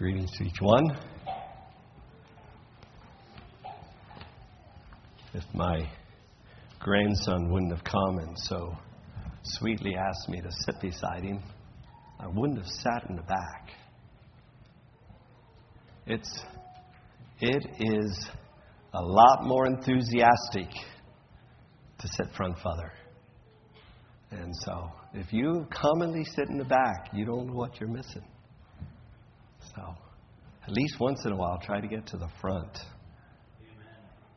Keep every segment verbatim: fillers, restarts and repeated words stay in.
Greetings to each one. If my grandson wouldn't have come and so sweetly asked me to sit beside him, I wouldn't have sat in the back. It's, it is a lot more enthusiastic to sit front father. And so, if you commonly sit in the back, you don't know what you're missing. So, at least once in a while, try to get to the front. Amen.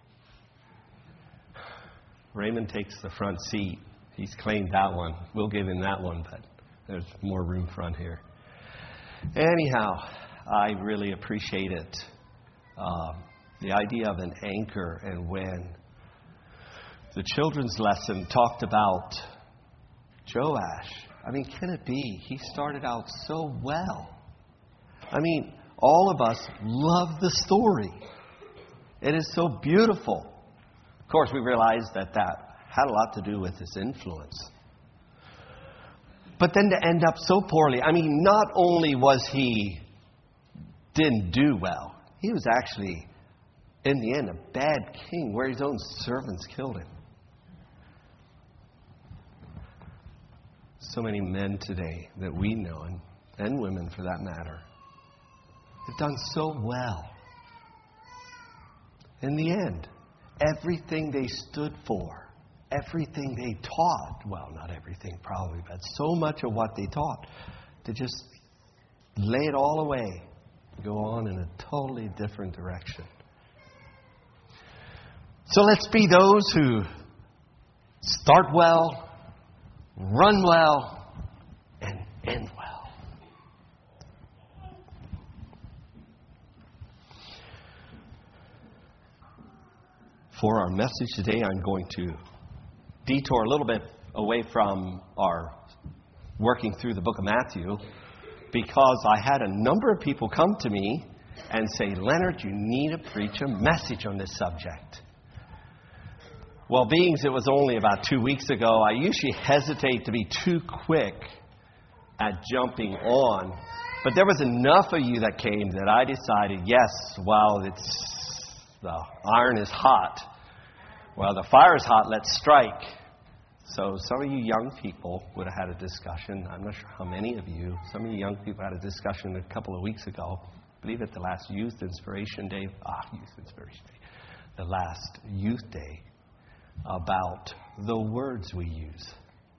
Raymond takes the front seat. He's claimed that one. We'll give him that one, but there's more room front here. Anyhow, I really appreciate it. Uh, the idea of an anchor, and when the children's lesson talked about Joash, I mean, can it be? He started out so well. I mean, all of us love the story. It is so beautiful. Of course, we realize that that had a lot to do with his influence. But then to end up so poorly, I mean, not only was he didn't do well, he was actually, in the end, a bad king where his own servants killed him. So many men today that we know, and, and women for that matter, have done so well. In the end, everything they stood for, everything they taught, well, not everything probably, but so much of what they taught, to just lay it all away, go on in a totally different direction. So let's be those who start well, run well, and end well. For our message today, I'm going to detour a little bit away from our working through the book of Matthew, because I had a number of people come to me and say, Leonard, you need to preach a message on this subject. Well, being it was only about two weeks ago, I usually hesitate to be too quick at jumping on. But there was enough of you that came that I decided, yes, while it's the iron is hot, while the fire is hot, let's strike. So some of you young people would have had a discussion. I'm not sure how many of you. Some of you young people had a discussion a couple of weeks ago. I believe at the last Youth Inspiration Day. Ah, Youth Inspiration Day. The last Youth Day. About the words we use.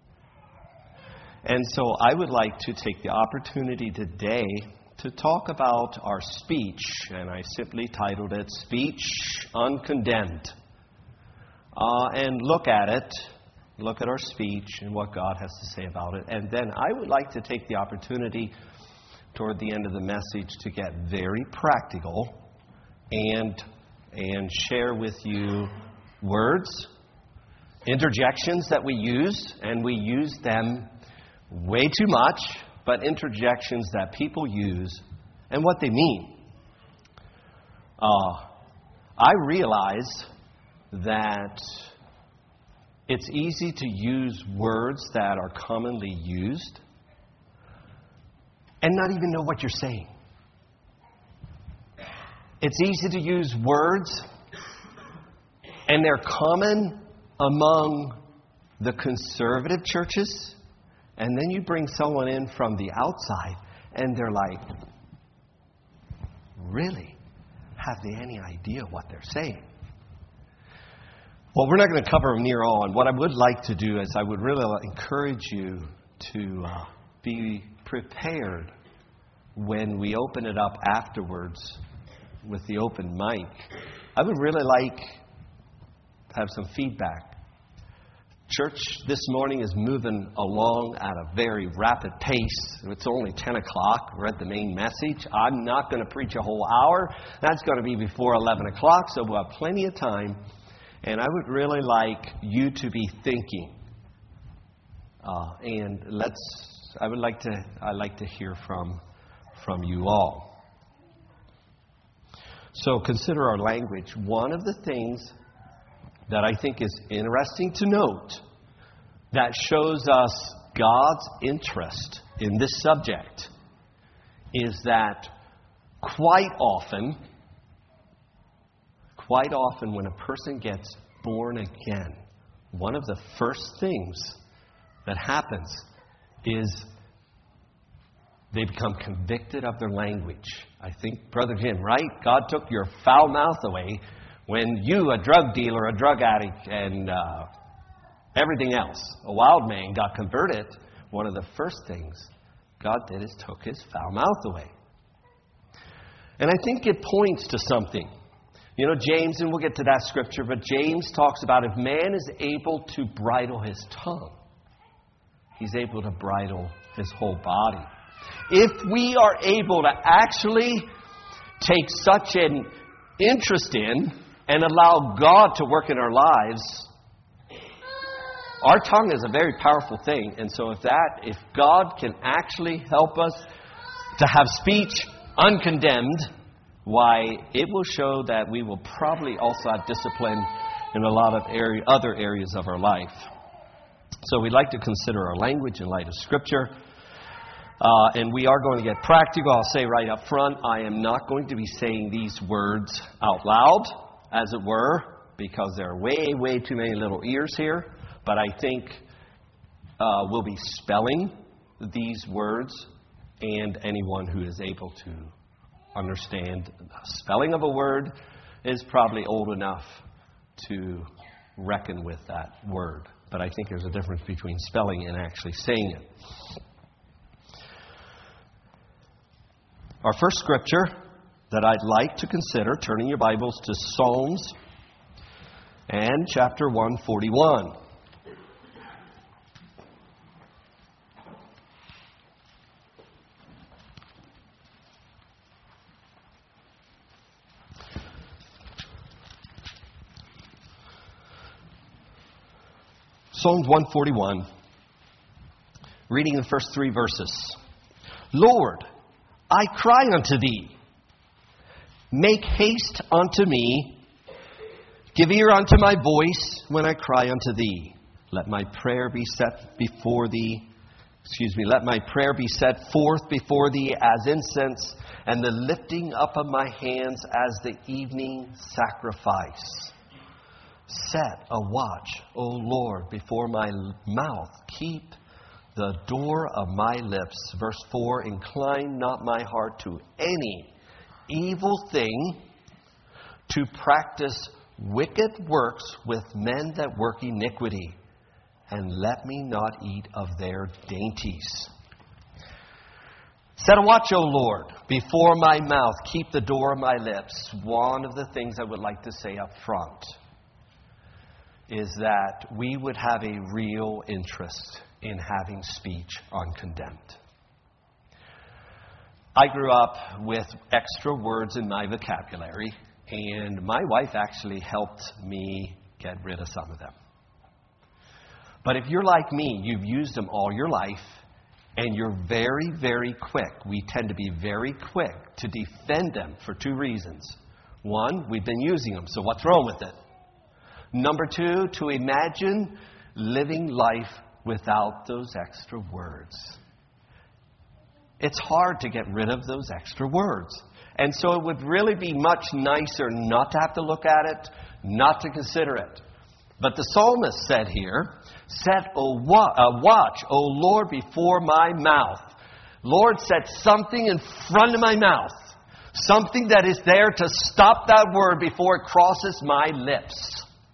And so I would like to take the opportunity today to talk about our speech, and I simply titled it Speech Uncondemned. Uh, and look at it, look at our speech and what God has to say about it. And then I would like to take the opportunity toward the end of the message to get very practical and, and share with you words, interjections that we use, and we use them way too much, but interjections that people use and what they mean. Uh, I realize that it's easy to use words that are commonly used and not even know what you're saying. It's easy to use words and they're common among the conservative churches, and then you bring someone in from the outside and they're like, really? Have they any idea what they're saying? Well, we're not going to cover them near all. And what I would like to do is I would really encourage you to uh, be prepared when we open it up afterwards with the open mic. I would really like to have some feedback. Church this morning is moving along at a very rapid pace. It's only ten o'clock. We're at the main message. I'm not going to preach a whole hour. That's going to be before eleven o'clock, so we'll have plenty of time. And I would really like you to be thinking. Uh, and let's. I would like to. I'd like to hear from from you all. So consider our language. One of the things that I think is interesting to note that shows us God's interest in this subject is that quite often, quite often when a person gets born again, one of the first things that happens is they become convicted of their language. I think, Brother Jim, right? God took your foul mouth away when you, a drug dealer, a drug addict, and uh, everything else, a wild man, got converted. One of the first things God did is took his foul mouth away. And I think it points to something. You know, James, and we'll get to that scripture, but James talks about if man is able to bridle his tongue, he's able to bridle his whole body. If we are able to actually take such an interest in and allow God to work in our lives, our tongue is a very powerful thing. And so if that, if God can actually help us to have speech uncondemned, why, it will show that we will probably also have discipline in a lot of area, other areas of our life. So we'd like to consider our language in light of Scripture. Uh, and we are going to get practical. I'll say right up front, I am not going to be saying these words out loud, as it were, because there are way, way too many little ears here. But I think uh, we'll be spelling these words, and anyone who is able to understand the spelling of a word is probably old enough to reckon with that word. But I think there's a difference between spelling and actually saying it. Our first scripture that I'd like to consider, turning your Bibles to Psalms and chapter one forty-one. Psalms one forty-one, reading the first three verses. Lord, I cry unto Thee. Make haste unto me. Give ear unto my voice when I cry unto Thee. Let my prayer be set before Thee. Excuse me. Let my prayer be set forth before Thee as incense, and the lifting up of my hands as the evening sacrifice. Set a watch, O Lord, before my mouth. Keep the door of my lips. Verse four, incline not my heart to any evil thing, to practice wicked works with men that work iniquity, and let me not eat of their dainties. Set a watch, O Lord, before my mouth. Keep the door of my lips. One of the things I would like to say up front is that we would have a real interest in having speech uncondemned. I grew up with extra words in my vocabulary, and my wife actually helped me get rid of some of them. But if you're like me, you've used them all your life, and you're very, very quick. We tend to be very quick to defend them for two reasons. One, we've been using them, so what's wrong with it? Number two, to imagine living life without those extra words. It's hard to get rid of those extra words. And so it would really be much nicer not to have to look at it, not to consider it. But the psalmist said here, set a watch, O Lord, before my mouth. Lord, set something in front of my mouth. Something that is there to stop that word before it crosses my lips.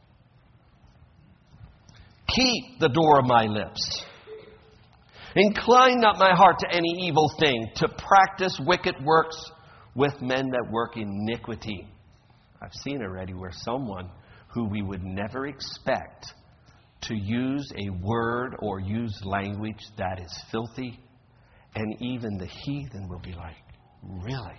Keep the door of my lips. Incline not my heart to any evil thing, to practice wicked works with men that work iniquity. I've seen already where someone who we would never expect to use a word or use language that is filthy, and even the heathen will be like, really?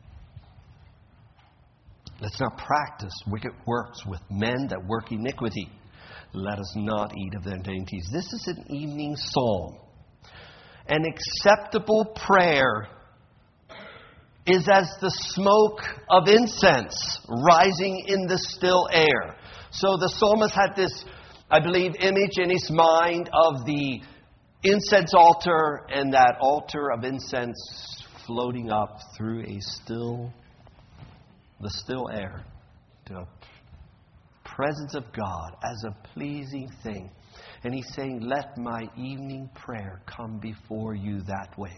Let's not practice wicked works with men that work iniquity. Let us not eat of their dainties. This is an evening psalm. An acceptable prayer is as the smoke of incense rising in the still air. So the psalmist had this, I believe, image in his mind of the incense altar, and that altar of incense floating up through a still, the still air, the presence of God as a pleasing thing. And He's saying, let my evening prayer come before you that way.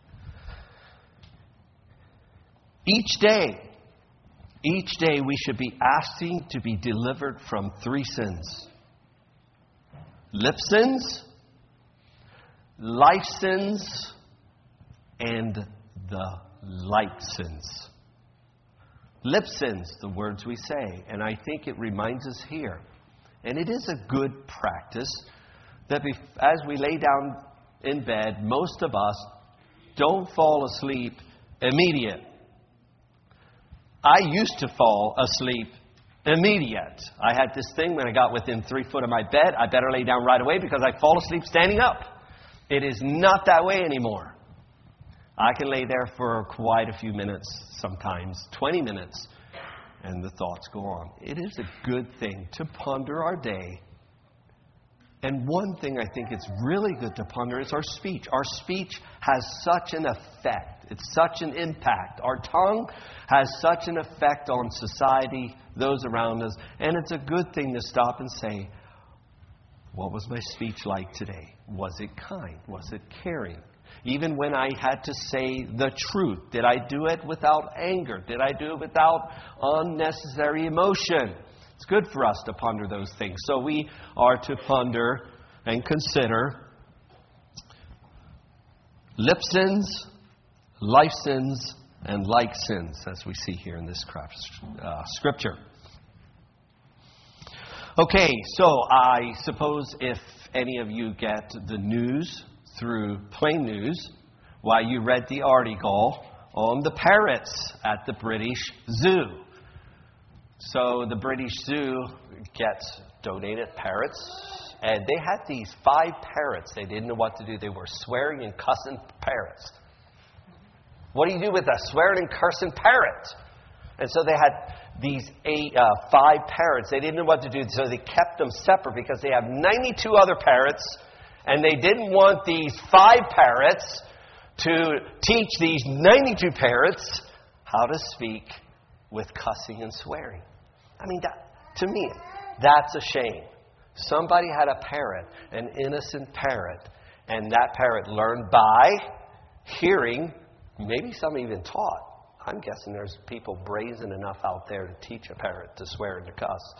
Each day, each day we should be asking to be delivered from three sins. Lip sins, life sins, and the light sins. Lip sins, the words we say. And I think it reminds us here, and it is a good practice, that as we lay down in bed, most of us don't fall asleep immediate. I used to fall asleep immediate. I had this thing when I got within three foot of my bed, I better lay down right away because I fall asleep standing up. It is not that way anymore. I can lay there for quite a few minutes, sometimes twenty minutes, and the thoughts go on. It is a good thing to ponder our day. And one thing I think it's really good to ponder is our speech. Our speech has such an effect. It's such an impact. Our tongue has such an effect on society, those around us. And it's a good thing to stop and say, what was my speech like today? Was it kind? Was it caring? Even when I had to say the truth, did I do it without anger? Did I do it without unnecessary emotion? It's good for us to ponder those things. So we are to ponder and consider lip sins, life sins, and like sins, as we see here in this uh, scripture. Okay, so I suppose if any of you get the news through Plain News, while you read the article on the parrots at the British Zoo. So the British Zoo gets donated parrots, and they had these five parrots. They didn't know what to do. They were swearing and cussing parrots. What do you do with a swearing and cursing parrot? And so they had these eight, uh, five parrots. They didn't know what to do, so they kept them separate because they have ninety-two other parrots, and they didn't want these five parrots to teach these ninety-two parrots how to speak with cussing and swearing. I mean, that, to me, that's a shame. Somebody had a parrot, an innocent parrot, and that parrot learned by hearing, maybe some even taught. I'm guessing there's people brazen enough out there to teach a parrot to swear and to cuss.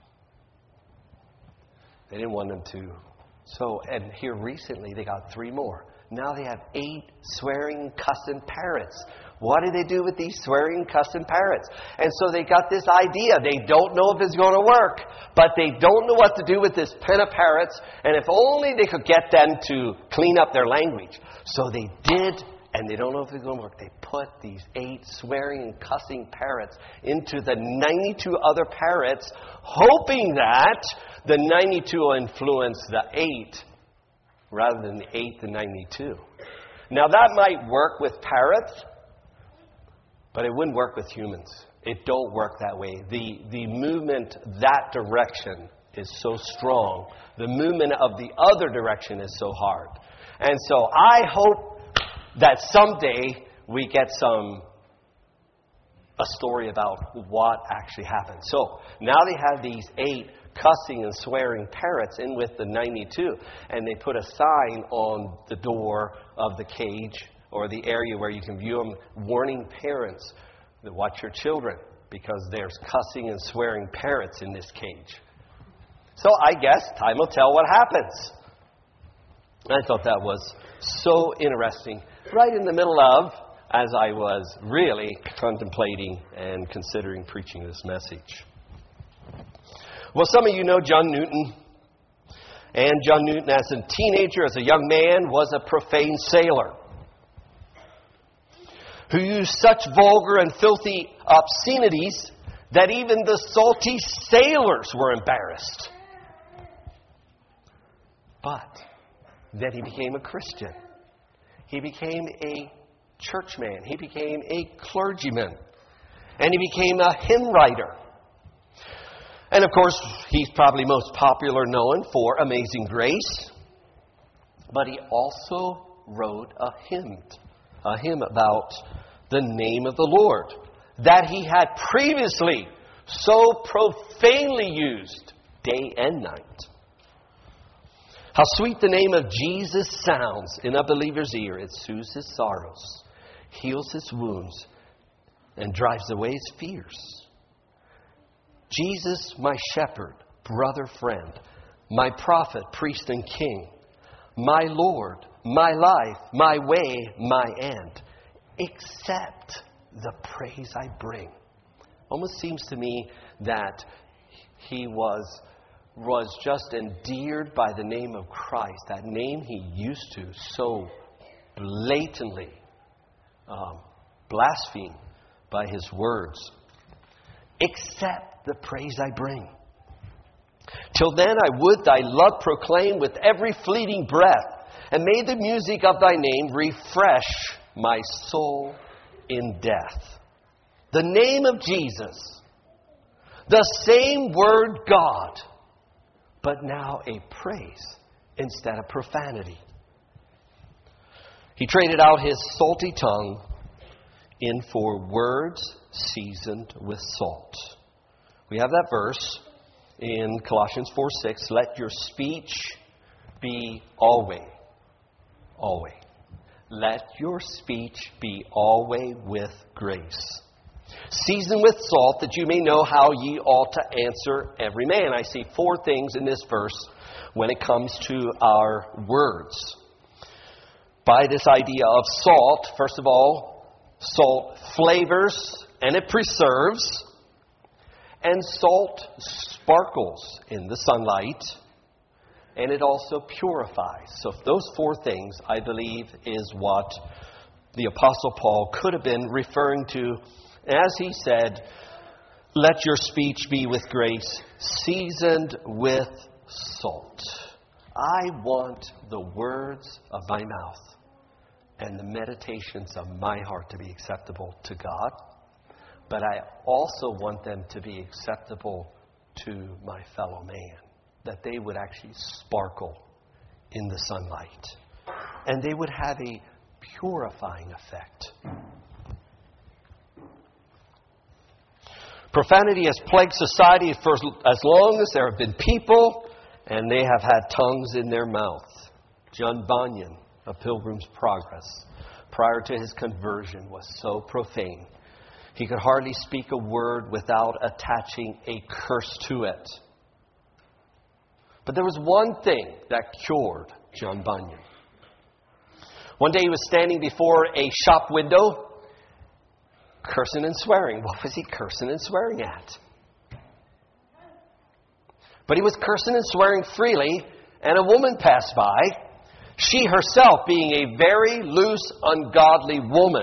They didn't want them to. So, and here recently they got three more. Now they have eight swearing, cussing parrots. What do they do with these swearing, cussing parrots? And so they got this idea. They don't know if it's going to work, but they don't know what to do with this pen of parrots. And if only they could get them to clean up their language. So they did, and they don't know if it's going to work. They put these eight swearing and cussing parrots into the ninety-two other parrots, hoping that the ninety-two will influence the eight rather than the eight to ninety-two. Now that might work with parrots, but it wouldn't work with humans. It don't work that way. The, the movement that direction is so strong. The movement of the other direction is so hard. And so I hope that someday we get some a story about what actually happened. So now they have these eight cussing and swearing parrots in with the ninety-two, and they put a sign on the door of the cage or the area where you can view them, warning parents to watch your children because there's cussing and swearing parrots in this cage. So I guess time will tell what happens. I thought that was so interesting. Right in the middle of, as I was really contemplating and considering preaching this message. Well, some of you know John Newton. And John Newton, as a teenager, as a young man, was a profane sailor who used such vulgar and filthy obscenities that even the salty sailors were embarrassed. But then he became a Christian. He became a churchman. He became a clergyman. And he became a hymn writer. And of course, he's probably most popular known for Amazing Grace. But he also wrote a hymn, a hymn about the name of the Lord that he had previously so profanely used day and night. How sweet the name of Jesus sounds in a believer's ear. It soothes his sorrows, heals his wounds, and drives away his fears. Jesus, my shepherd, brother, friend, my prophet, priest, and king, my Lord, my life, my way, my end. Accept the praise I bring. Almost seems to me that he was, was just endeared by the name of Christ, that name he used to so blatantly um, blaspheme by his words. Accept the praise I bring. Till then I would thy love proclaim with every fleeting breath, and may the music of thy name refresh my soul in death. The name of Jesus, the same word God, but now a praise instead of profanity. He traded out his salty tongue in for words seasoned with salt. We have that verse in Colossians four six. Let your speech be always, always. Let your speech be always with grace, seasoned with salt, that you may know how ye ought to answer every man. I see four things in this verse when it comes to our words. By this idea of salt, first of all, salt flavors and it preserves, and salt sparkles in the sunlight, and it also purifies. So those four things, I believe, is what the Apostle Paul could have been referring to as he said, let your speech be with grace, seasoned with salt. I want the words of my mouth and the meditations of my heart to be acceptable to God, but I also want them to be acceptable to my fellow man, that they would actually sparkle in the sunlight, and they would have a purifying effect. Profanity has plagued society for as long as there have been people, and they have had tongues in their mouth. John Bunyan of Pilgrim's Progress, prior to his conversion, was so profane. He could hardly speak a word without attaching a curse to it. But there was one thing that cured John Bunyan. One day he was standing before a shop window, cursing and swearing. What was he cursing and swearing at? But he was cursing and swearing freely, and a woman passed by, she herself being a very loose, ungodly woman.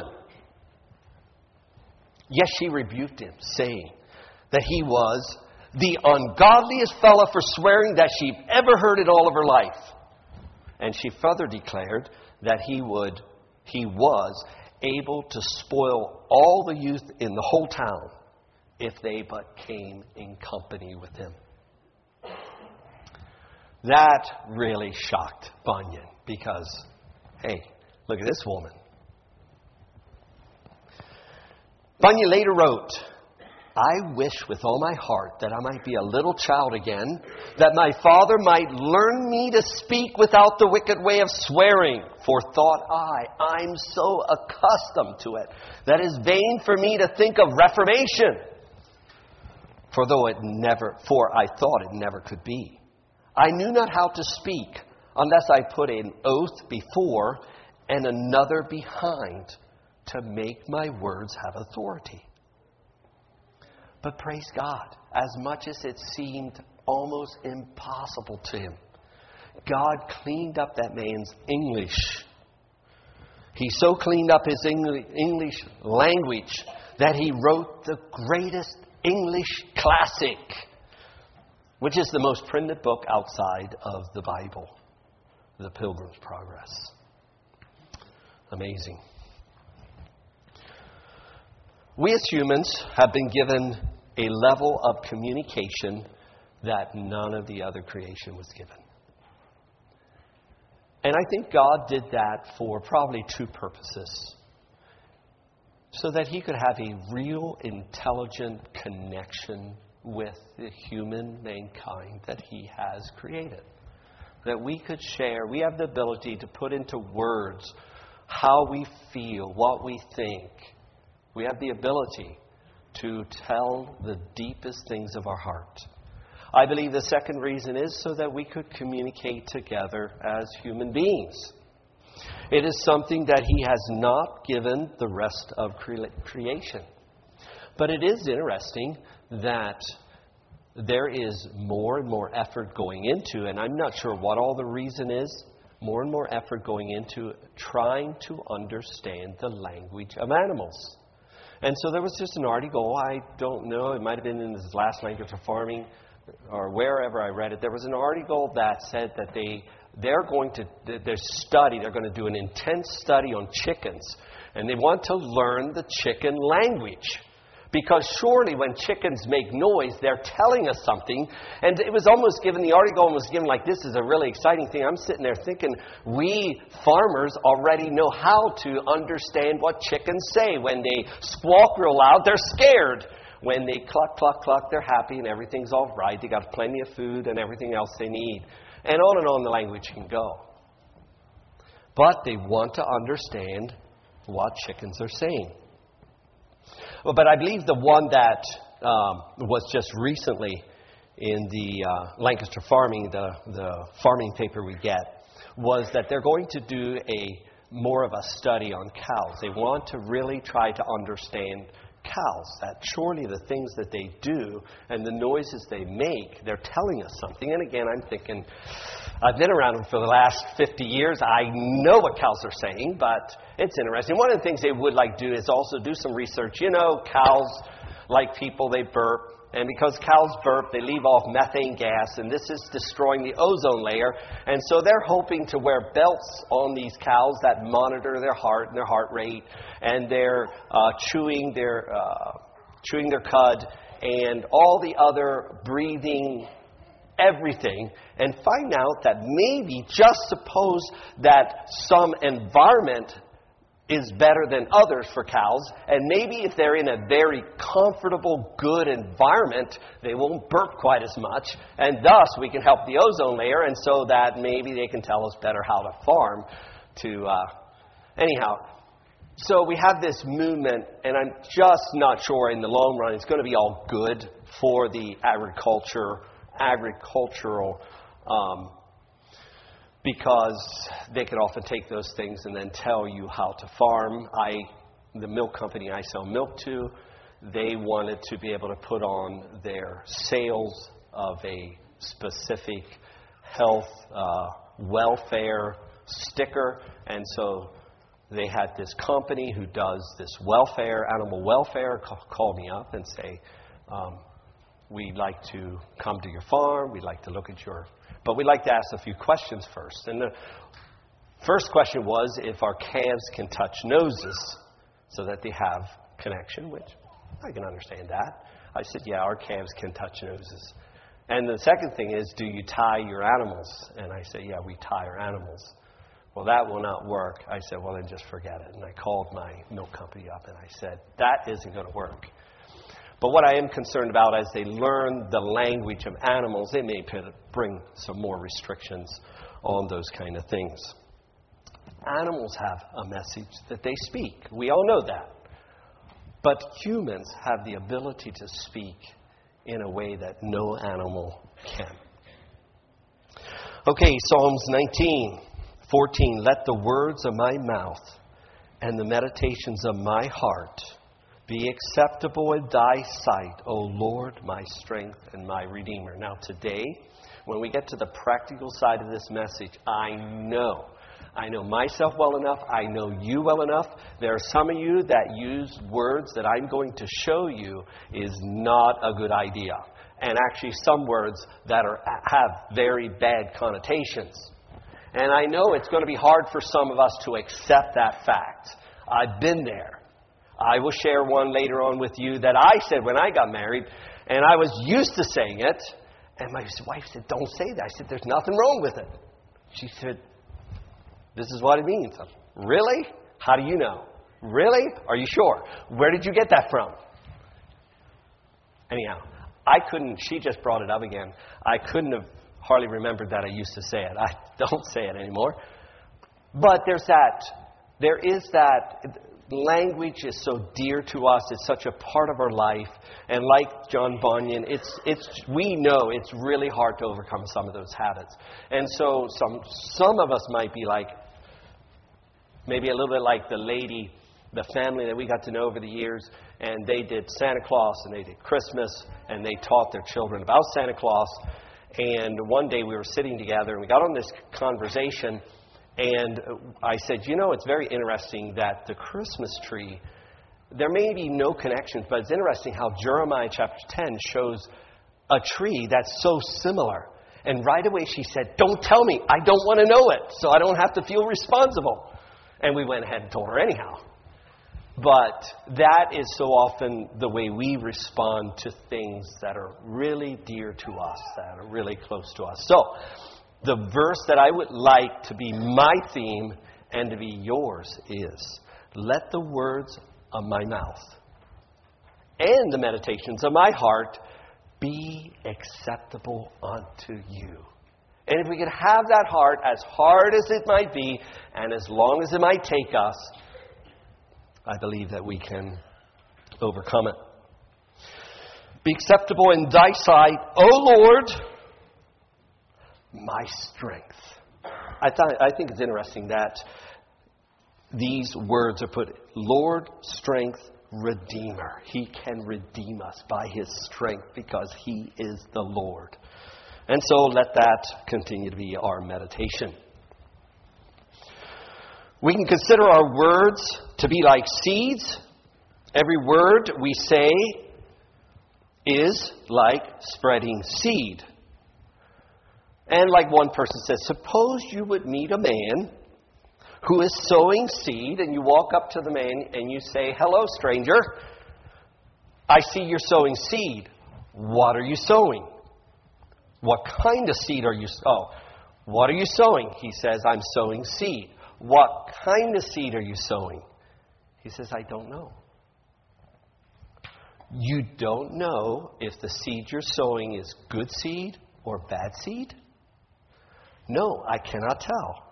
Yes, she rebuked him, saying that he was the ungodliest fellow for swearing that she'd ever heard in all of her life. And she further declared that he would, he was able to spoil all the youth in the whole town if they but came in company with him. That really shocked Bunyan because, hey, look at this woman. Bunyan later wrote, I wish with all my heart that I might be a little child again, that my father might learn me to speak without the wicked way of swearing. For thought I, I'm so accustomed to it, that it is vain for me to think of reformation. For though it never, for I thought it never could be. I knew not how to speak, unless I put an oath before and another behind, to make my words have authority. But praise God, as much as it seemed almost impossible to him, God cleaned up that man's English. He so cleaned up his English language that he wrote the greatest English classic, which is the most printed book outside of the Bible, The Pilgrim's Progress. Amazing. We as humans have been given a level of communication that none of the other creation was given. And I think God did that for probably two purposes. So that he could have a real intelligent connection with the human mankind that he has created. That we could share, we have the ability to put into words how we feel, what we think. We have the ability to tell the deepest things of our heart. I believe the second reason is so that we could communicate together as human beings. It is something that he has not given the rest of cre- creation. But it is interesting that there is more and more effort going into, and I'm not sure what all the reason is, more and more effort going into trying to understand the language of animals. And so there was just an article, I don't know, it might have been in this last Language for Farming, or wherever I read it. There was an article that said that they, they're going to, their study, they're going to do an intense study on chickens. And they want to learn the chicken language. Because surely when chickens make noise, they're telling us something. And it was almost given, the article was given like, this is a really exciting thing. I'm sitting there thinking, we farmers already know how to understand what chickens say. When they squawk real loud, they're scared. When they cluck, cluck, cluck, they're happy and everything's all right. They got plenty of food and everything else they need. And on and on the language can go. But they want to understand what chickens are saying. Well, but I believe the one that um, was just recently in the uh, Lancaster Farming, the, the farming paper we get, was that they're going to do a more of a study on cows. They want to really try to understand cows, that surely the things that they do and the noises they make, they're telling us something. And again, I'm thinking, I've been around them for the last fifty years. I know what cows are saying, but it's interesting. One of the things they would like to do is also do some research. You know, cows, like people, they burp. And because cows burp, they leave off methane gas, and this is destroying the ozone layer. And so they're hoping to wear belts on these cows that monitor their heart and their heart rate, and they're uh, chewing their uh, chewing their cud and all the other breathing everything, and find out that maybe just suppose that some environment is better than others for cows, and maybe if they're in a very comfortable, good environment, they won't burp quite as much, and thus we can help the ozone layer, and so that maybe they can tell us better how to farm. To uh, anyhow, so we have this movement, and I'm just not sure in the long run it's going to be all good for the agriculture, agricultural. Um, Because they could often take those things and then tell you how to farm. I, the milk company I sell milk to, they wanted to be able to put on their sales of a specific health uh, welfare sticker. And so they had this company who does this welfare, animal welfare, call, call me up and say, um, we'd like to come to your farm. We'd like to look at your... But we'd like to ask a few questions first. And the first question was if our calves can touch noses so that they have connection, which I can understand that. I said, yeah, our calves can touch noses. And the second thing is, do you tie your animals? And I said, yeah, we tie our animals. Well, that will not work. I said, well, then just forget it. And I called my milk company up and I said, that isn't going to work. But what I am concerned about as they learn the language of animals, they may bring some more restrictions on those kind of things. Animals have a message that they speak. We all know that. But humans have the ability to speak in a way that no animal can. Okay, Psalms nineteen, fourteen. Let the words of my mouth and the meditations of my heart be acceptable in thy sight, O Lord, my strength and my Redeemer. Now today, when we get to the practical side of this message, I know, I know myself well enough, I know you well enough. There are some of you that use words that I'm going to show you is not a good idea. And actually some words that are have very bad connotations. And I know it's going to be hard for some of us to accept that fact. I've been there. I will share one later on with you that I said when I got married, and I was used to saying it, and my wife said, don't say that. I said, there's nothing wrong with it. She said, This is what it means. Really? How do you know? Really? Are you sure? Where did you get that from? Anyhow, I couldn't, she just brought it up again. I couldn't have hardly remembered that I used to say it. I don't say it anymore. But there's that, there is that, language is so dear to us. It's such a part of our life. And like John Bunyan, it's, it's, we know it's really hard to overcome some of those habits. And so some, some of us might be like, maybe a little bit like the lady, the family that we got to know over the years, and they did Santa Claus and they did Christmas, and they taught their children about Santa Claus. And one day we were sitting together and we got on this conversation, and I said, you know, it's very interesting that the Christmas tree, there may be no connections, but it's interesting how Jeremiah chapter ten shows a tree that's so similar. And right away she said, don't tell me, I don't want to know it, so I don't have to feel responsible. And we went ahead and told her anyhow. But that is so often the way we respond to things that are really dear to us, that are really close to us. So, the verse that I would like to be my theme and to be yours is, let the words of my mouth and the meditations of my heart be acceptable unto you. And if we could have that heart, as hard as it might be, and as long as it might take us, I believe that we can overcome it. Be acceptable in thy sight, O Lord, my strength. I thought I think it's interesting that these words are put, Lord, strength, Redeemer. He can redeem us by His strength because He is the Lord. And so let that continue to be our meditation. We can consider our words to be like seeds. Every word we say is like spreading seed. And like one person says, suppose you would meet a man who is sowing seed, and you walk up to the man and you say, hello, stranger. I see you're sowing seed. What are you sowing? What kind of seed are you sowing? Oh, what are you sowing? He says, I'm sowing seed. What kind of seed are you sowing? He says, I don't know. You don't know if the seed you're sowing is good seed or bad seed? No, I cannot tell.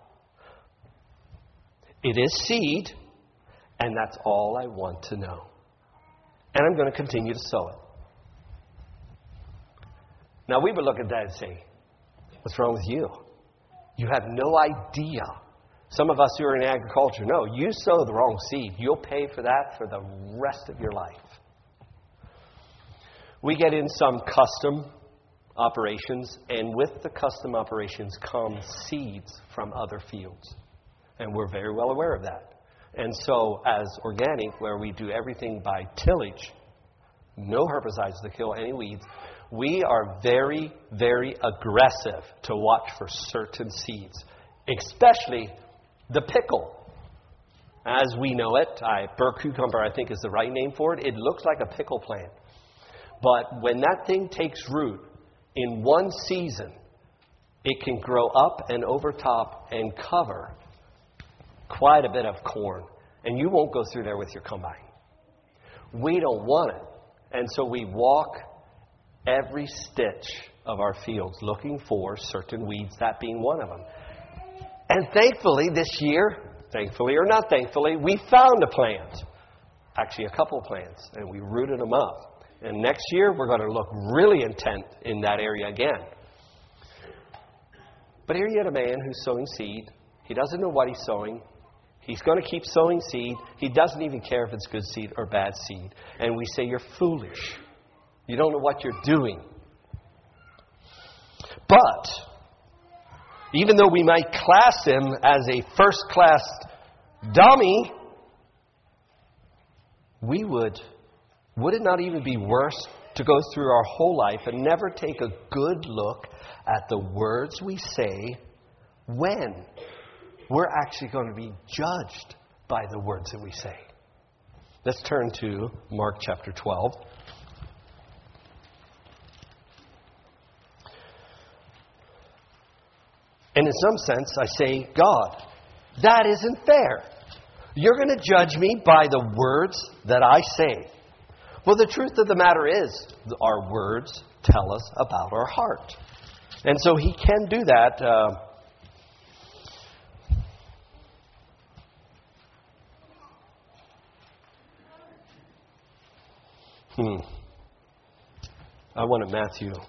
It is seed, and that's all I want to know. And I'm going to continue to sow it. Now, we would look at that and say, what's wrong with you? You have no idea. Some of us who are in agriculture, no, you sow the wrong seed. You'll pay for that for the rest of your life. We get in some custom operations, and with the custom operations come seeds from other fields. And we're very well aware of that. And so, as organic, where we do everything by tillage, no herbicides to kill any weeds, we are very, very aggressive to watch for certain seeds, especially the pickle. As we know it, I, burr cucumber, I think, is the right name for it. It looks like a pickle plant. But when that thing takes root, in one season, it can grow up and overtop and cover quite a bit of corn. And you won't go through there with your combine. We don't want it. And so we walk every stitch of our fields looking for certain weeds, that being one of them. And thankfully this year, thankfully or not thankfully, we found a plant. Actually, a couple of plants. And we rooted them up. And next year, we're going to look really intent in that area again. But here you have a man who's sowing seed. He doesn't know what he's sowing. He's going to keep sowing seed. He doesn't even care if it's good seed or bad seed. And we say, you're foolish. You don't know what you're doing. But, even though we might class him as a first-class dummy, we would... Would it not even be worse to go through our whole life and never take a good look at the words we say when we're actually going to be judged by the words that we say? Let's turn to Mark chapter twelve. And in some sense, I say, God, That isn't fair. You're going to judge me by the words that I say. Well, the truth of the matter is, our words tell us about our heart. And so he can do that. Uh, hmm. I wanted Matthew. Is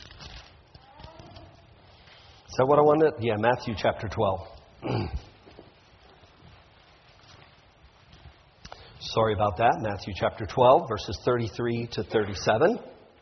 that what I wanted? Yeah, Matthew chapter twelve. Sorry about that. Matthew chapter twelve, verses thirty-three to thirty-seven.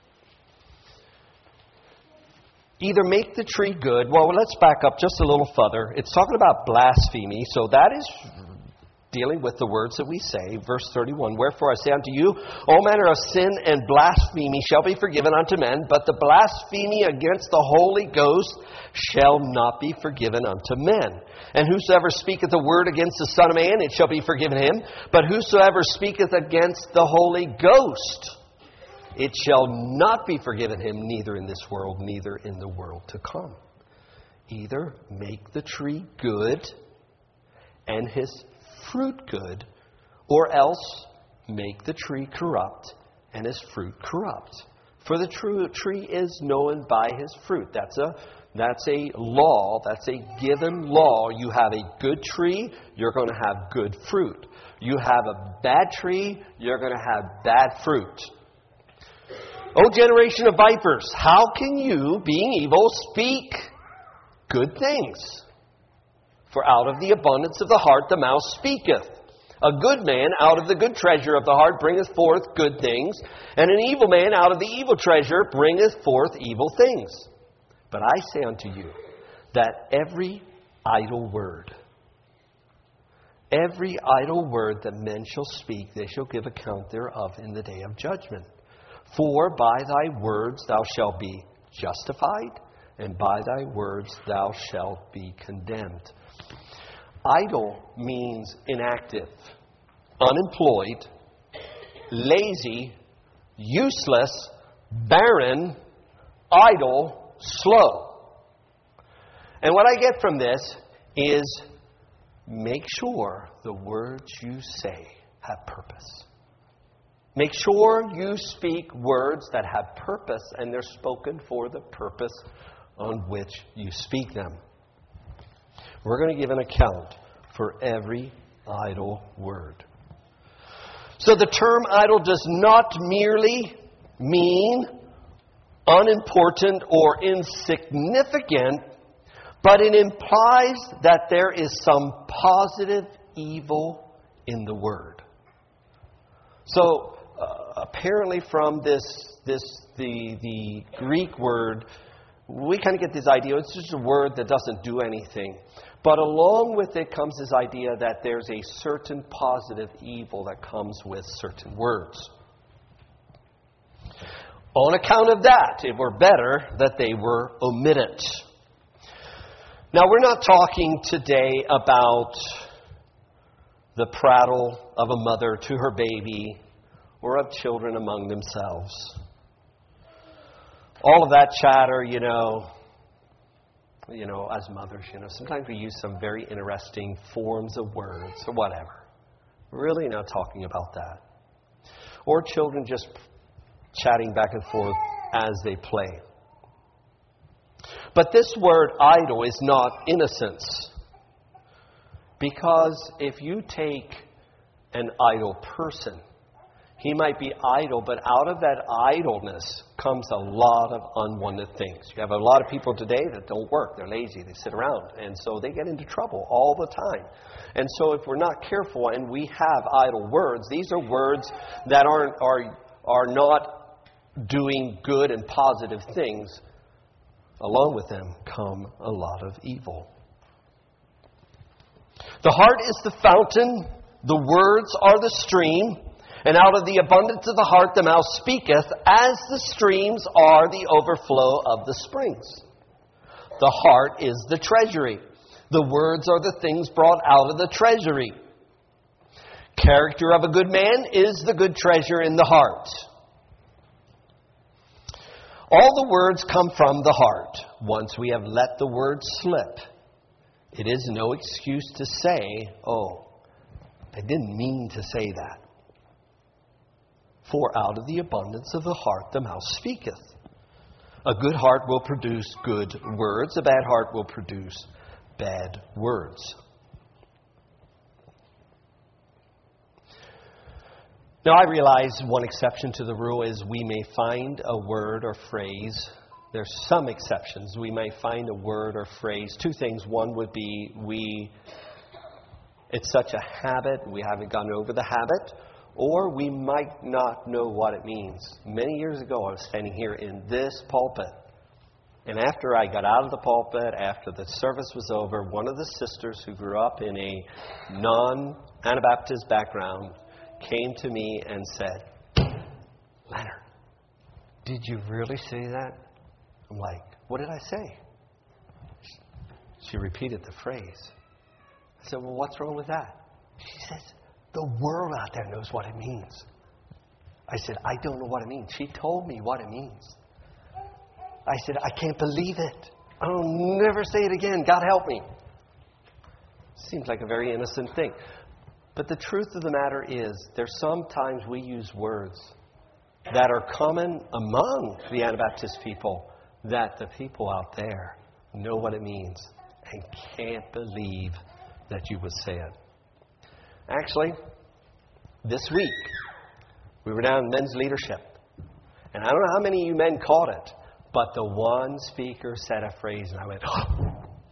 Either make the tree good. Well, let's back up just a little further. It's talking about blasphemy. So that is dealing with the words that we say. Verse thirty-one, wherefore I say unto you, all manner of sin and blasphemy shall be forgiven unto men, but the blasphemy against the Holy Ghost shall not be forgiven unto men. And whosoever speaketh a word against the Son of Man, it shall be forgiven him. But whosoever speaketh against the Holy Ghost, it shall not be forgiven him, neither in this world, neither in the world to come. Either make the tree good and his fruit good, or else make the tree corrupt and his fruit corrupt. For the true tree is known by his fruit. That's a that's a law. That's a given law. You have a good tree, you're going to have good fruit. You have a bad tree, you're going to have bad fruit. O generation of vipers, how can you, being evil, speak good things? For out of the abundance of the heart the mouth speaketh. A good man out of the good treasure of the heart bringeth forth good things, and an evil man out of the evil treasure bringeth forth evil things. But I say unto you that every idle word, every idle word that men shall speak, they shall give account thereof in the day of judgment. For by thy words thou shalt be justified, and by thy words thou shalt be condemned. Idle means inactive, unemployed, lazy, useless, barren, idle, slow. And what I get from this is make sure the words you say have purpose. Make sure you speak words that have purpose and they're spoken for the purpose on which you speak them. We're going to give an account for every idle word. So the term idle does not merely mean unimportant or insignificant, but it implies that there is some positive evil in the word. So uh, apparently from this, this the the Greek word, we kind of get this idea, it's just a word that doesn't do anything. But along with it comes this idea that there's a certain positive evil that comes with certain words. On account of that, it were better that they were omitted. Now, we're not talking today about the prattle of a mother to her baby or of children among themselves. All of that chatter, you know, you know, as mothers, you know, sometimes we use some very interesting forms of words or whatever. We're really not talking about that. Or children just chatting back and forth as they play. But this word idle is not innocence. Because if you take an idle person, he might be idle, but out of that idleness comes a lot of unwanted things. You have a lot of people today that don't work. They're lazy. They sit around. And so they get into trouble all the time. And so if we're not careful and we have idle words, these are words that aren't are are not doing good and positive things. Along with them come a lot of evil. The heart is the fountain. The words are the stream. And out of the abundance of the heart the mouth speaketh, as the streams are the overflow of the springs. The heart is the treasury. The words are the things brought out of the treasury. Character of a good man is the good treasure in the heart. All the words come from the heart. Once we have let the words slip, It is no excuse to say, oh, I didn't mean to say that. For out of the abundance of the heart the mouth speaketh. A good heart will produce good words. A bad heart will produce bad words. Now, I realize one exception to the rule is we may find a word or phrase. There's some exceptions. We may find a word or phrase. Two things. One would be we, it's such a habit, we haven't gone over the habit, or we might not know what it means. Many years ago, I was standing here in this pulpit, and after I got out of the pulpit, after the service was over, one of the sisters who grew up in a non-Anabaptist background came to me and said, Leonard, did you really say that? I'm like, what did I say? She repeated the phrase. I said, well, what's wrong with that? She says, the world out there knows what it means. I said, I don't know what it means. She told me what it means. I said, I can't believe it. I'll never say it again. God help me. Seems like a very innocent thing. But the truth of the matter is, there's sometimes we use words that are common among the Anabaptist people that the people out there know what it means and can't believe that you would say it. Actually, this week, we were down in men's leadership. And I don't know how many of you men caught it, but the one speaker said a phrase and I went, oh.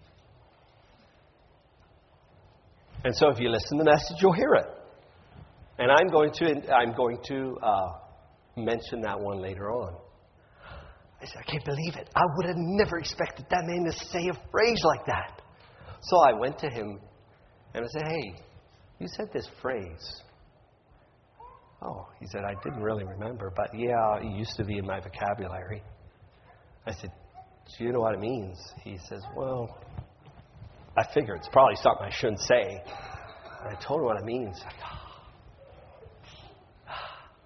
And so if you listen to the message, you'll hear it. And I'm going to I'm going to uh, mention that one later on. I said, I can't believe it. I would have never expected that man to say a phrase like that. So I went to him and I said, hey, you said this phrase. Oh, he said, I didn't really remember, but yeah, it used to be in my vocabulary. I said, do you know what it means? He says, well, I figure it's probably something I shouldn't say. And I told him what it means. Like, oh.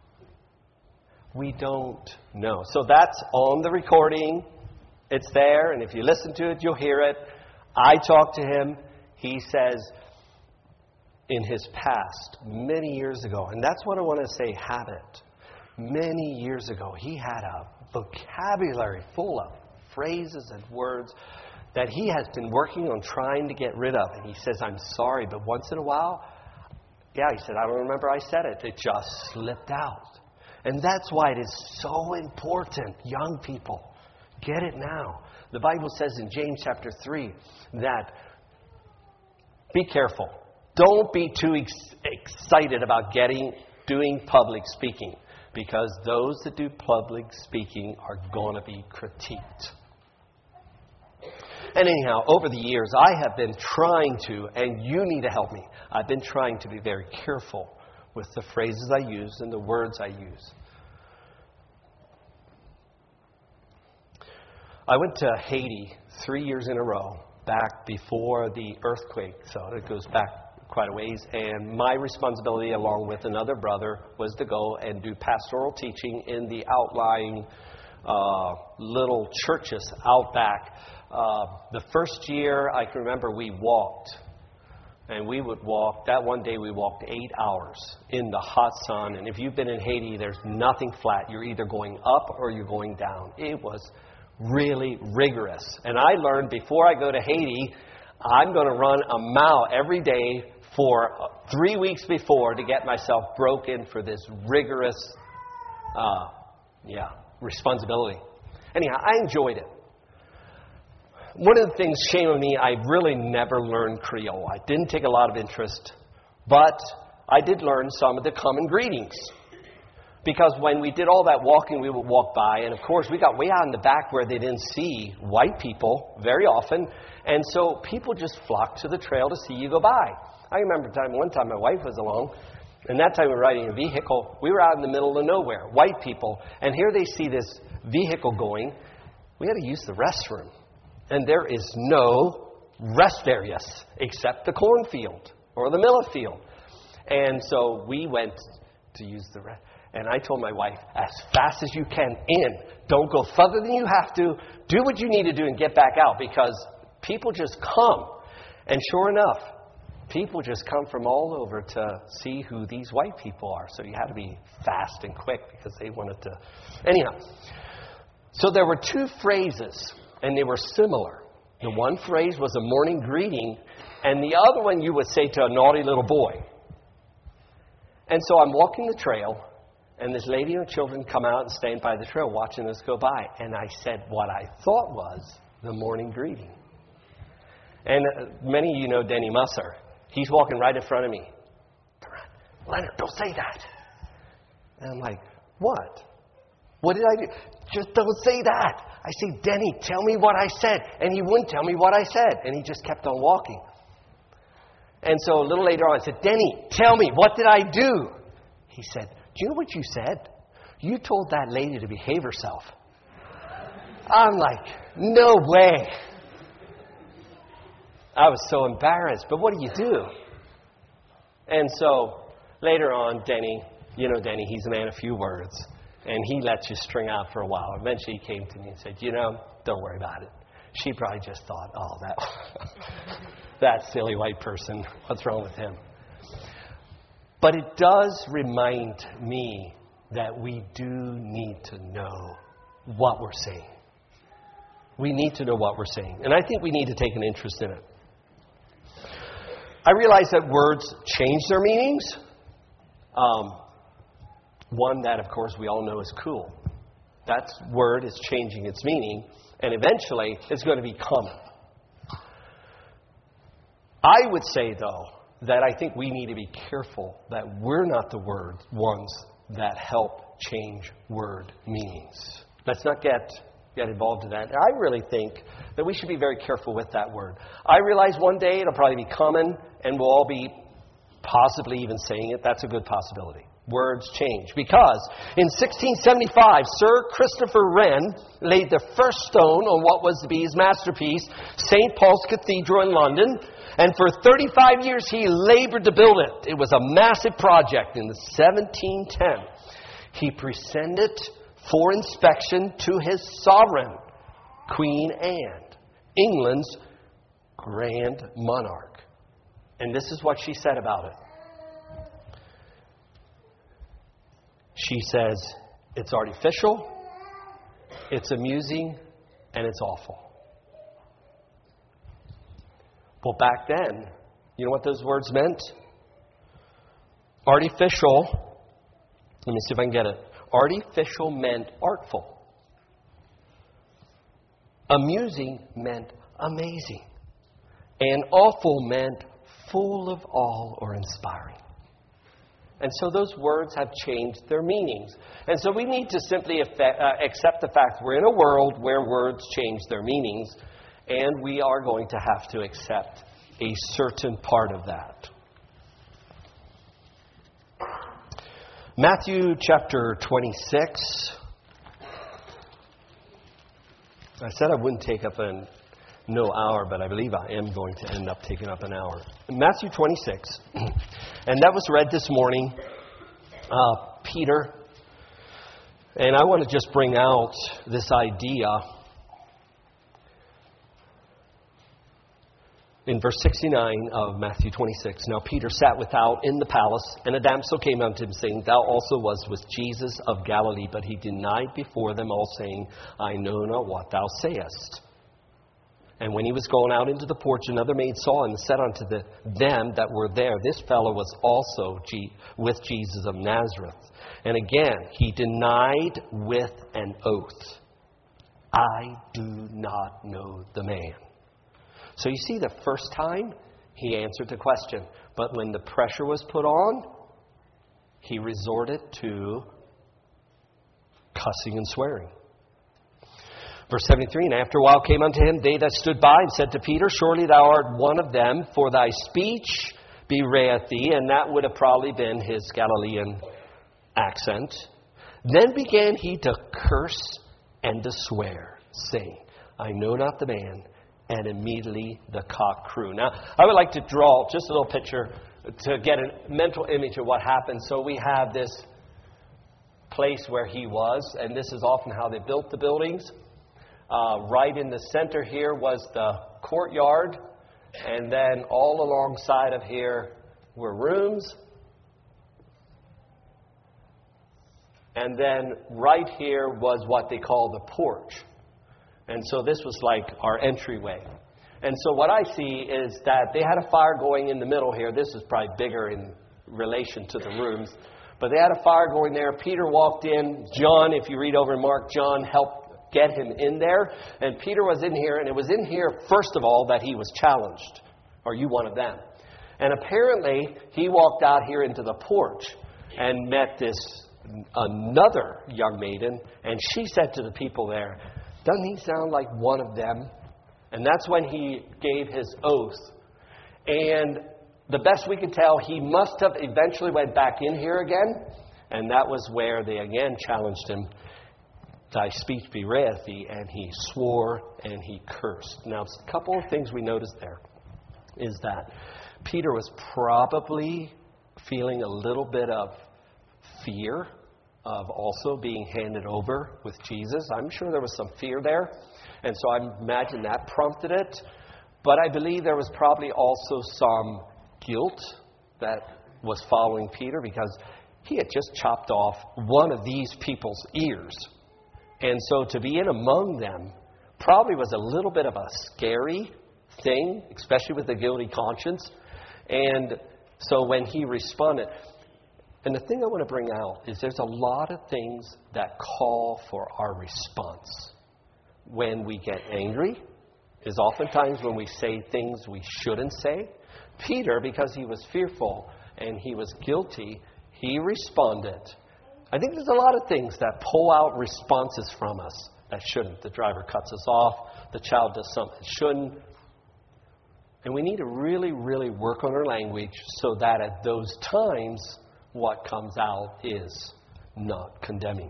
We don't know. So that's on the recording. It's there, and if you listen to it, you'll hear it. I talked to him. He says, in his past, many years ago, and that's what I want to say, habit. Many years ago, he had a vocabulary full of phrases and words that he has been working on trying to get rid of. And he says, I'm sorry, but once in a while, yeah, he said, I don't remember I said it. It just slipped out. And that's why it is so important, young people, get it now. The Bible says in James chapter three that be careful. Don't be too ex- excited about getting doing public speaking, because those that do public speaking are going to be critiqued. And anyhow, over the years, I have been trying to, and you need to help me, I've been trying to be very careful with the phrases I use and the words I use. I went to Haiti three years in a row, back before the earthquake, so it goes back quite a ways, and my responsibility, along with another brother, was to go and do pastoral teaching in the outlying uh, little churches out back. Uh, the first year, I can remember we walked, and we would walk, that one day we walked eight hours in the hot sun, and if you've been in Haiti, there's nothing flat. You're either going up or you're going down. It was really rigorous. And I learned before I go to Haiti, I'm going to run a mile every day for three weeks before to get myself broken for this rigorous, uh, yeah, responsibility. Anyhow, I enjoyed it. One of the things, shame on me, I really never learned Creole. I didn't take a lot of interest, but I did learn some of the common greetings. Because when we did all that walking, we would walk by, and of course, we got way out in the back where they didn't see white people very often, and so people just flocked to the trail to see you go by. I remember time, one time my wife was along, and that time we were riding a vehicle. We were out in the middle of nowhere, white people, and here they see this vehicle going. We had to use the restroom, and there is no rest areas except the cornfield or the millet field. And so we went to use the restroom. And I told my wife, as fast as you can in. Don't go further than you have to. Do what you need to do and get back out, because people just come. And sure enough, people just come from all over to see who these white people are. So you had to be fast and quick because they wanted to. Anyhow, so there were two phrases, and they were similar. The one phrase was a morning greeting, and the other one you would say to a naughty little boy. And so I'm walking the trail, and this lady and her children come out and stand by the trail watching us go by. And I said what I thought was the morning greeting. And uh, many of you know Denny Musser. He's walking right in front of me. Leonard, don't say that. And I'm like, what? What did I do? Just don't say that. I say, Denny, tell me what I said. And he wouldn't tell me what I said. And he just kept on walking. And so a little later on, I said, Denny, tell me, what did I do? He said, do you know what you said? You told that lady to behave herself. I'm like, no way. I was so embarrassed. But what do you do? And so later on, Denny, you know Denny, he's a man of few words. And he lets you string out for a while. Eventually he came to me and said, you know, don't worry about it. She probably just thought, oh, that, that silly white person, what's wrong with him? But it does remind me that we do need to know what we're saying. We need to know what we're saying. And I think we need to take an interest in it. I realize that words change their meanings. Um, one that, of course, we all know is cool. That word is changing its meaning, and eventually it's going to be common. I would say, though, that I think we need to be careful that we're not the word ones that help change word meanings. Let's not get get involved in that. I really think that we should be very careful with that word. I realize one day it'll probably be common, and we'll all be possibly even saying it. That's a good possibility. Words change. Because in sixteen seventy-five, Sir Christopher Wren laid the first stone on what was to be his masterpiece, Saint Paul's Cathedral in London. And for thirty-five years, he labored to build it. It was a massive project. In seventeen ten, he presented it for inspection to his sovereign, Queen Anne, England's grand monarch. And this is what she said about it. She says, it's artificial, it's amusing, and it's awful. Well, back then, you know what those words meant? Artificial, let me see if I can get it. Artificial meant artful. Amusing meant amazing. And awful meant full of awe or inspiring. And so those words have changed their meanings. And so we need to simply effect, uh, accept the fact we're in a world where words change their meanings, and we are going to have to accept a certain part of that. Matthew chapter twenty-six. I said I wouldn't take up a no hour, but I believe I am going to end up taking up an hour. Matthew twenty-six. And that was read this morning. Uh, Peter. And I want to just bring out this idea. In verse sixty-nine of Matthew twenty-six, now Peter sat without in the palace, and a damsel came unto him, saying, Thou also wast with Jesus of Galilee. But he denied before them all, saying, I know not what thou sayest. And when he was gone out into the porch, another maid saw him and said unto the, them that were there, This fellow was also G- with Jesus of Nazareth. And again, he denied with an oath, I do not know the man. So you see, the first time, he answered the question. But when the pressure was put on, he resorted to cussing and swearing. Verse seventy-three, and after a while came unto him they that stood by, and said to Peter, Surely thou art one of them, for thy speech bewrayeth thee. And that would have probably been his Galilean accent. Then began he to curse and to swear, saying, I know not the man. And immediately the cock crew. Now, I would like to draw just a little picture to get a mental image of what happened. So we have this place where he was, and this is often how they built the buildings. Uh, right in the center here was the courtyard, And then all alongside of here were rooms. And then right here was what they call the porch. And so this was like our entryway. And so what I see is that they had a fire going in the middle here. This is probably bigger in relation to the rooms. But they had a fire going there. Peter walked in. John, if you read over in Mark, John helped get him in there. And Peter was in here. And it was in here, first of all, that he was challenged. Are you one of them? And apparently, he walked out here into the porch and met this another young maiden. And she said to the people there, doesn't he sound like one of them? And that's when he gave his oath. And the best we could tell, he must have eventually went back in here again. And that was where they again challenged him. Thy speech be read thee. And he swore and he cursed. Now, a couple of things we noticed there is that Peter was probably feeling a little bit of fear of also being handed over with Jesus. I'm sure there was some fear there. And so I imagine that prompted it. But I believe there was probably also some guilt that was following Peter because he had just chopped off one of these people's ears. And so to be in among them probably was a little bit of a scary thing, especially with a guilty conscience. And so when he responded, and the thing I want to bring out is there's a lot of things that call for our response. When we get angry is oftentimes when we say things we shouldn't say. Peter, because he was fearful and he was guilty, he responded. I think there's a lot of things that pull out responses from us that shouldn't. The driver cuts us off. The child does something shouldn't. And we need to really, really work on our language so that at those times, what comes out is not condemning.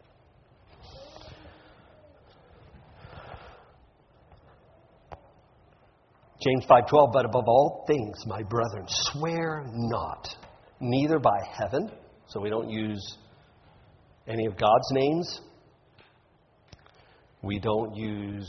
James five twelve, but above all things, my brethren, swear not, neither by heaven, so we don't use any of God's names. We don't use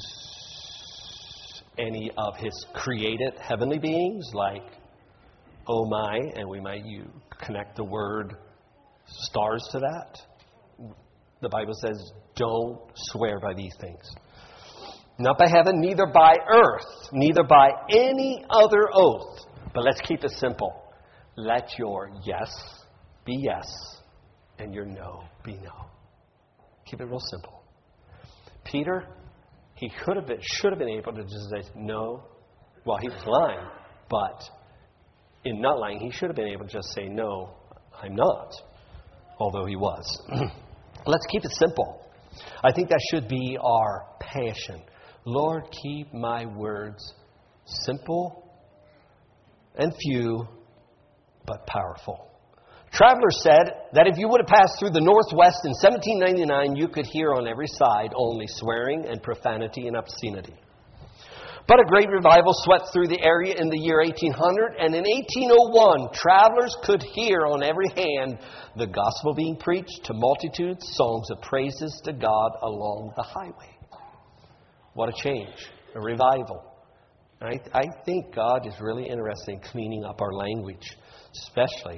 any of His created heavenly beings like oh my, and we might you connect the word stars to that. The Bible says, don't swear by these things. Not by heaven, neither by earth, neither by any other oath. But let's keep it simple. Let your yes be yes, and your no be no. Keep it real simple. Peter, he could have been, should have been able to just say no. Well, he was lying, but in not lying, he should have been able to just say no, I'm not. Although he was. Let's keep it simple. I think that should be our passion. Lord, keep my words simple and few, but powerful. Travelers said that if you would have passed through the Northwest in seventeen ninety-nine, you could hear on every side only swearing and profanity and obscenity. But a great revival swept through the area in the year eighteen hundred, and in eighteen oh one, travelers could hear on every hand the gospel being preached to multitudes, songs of praises to God along the highway. What a change, a revival. I, I think God is really interested in cleaning up our language, especially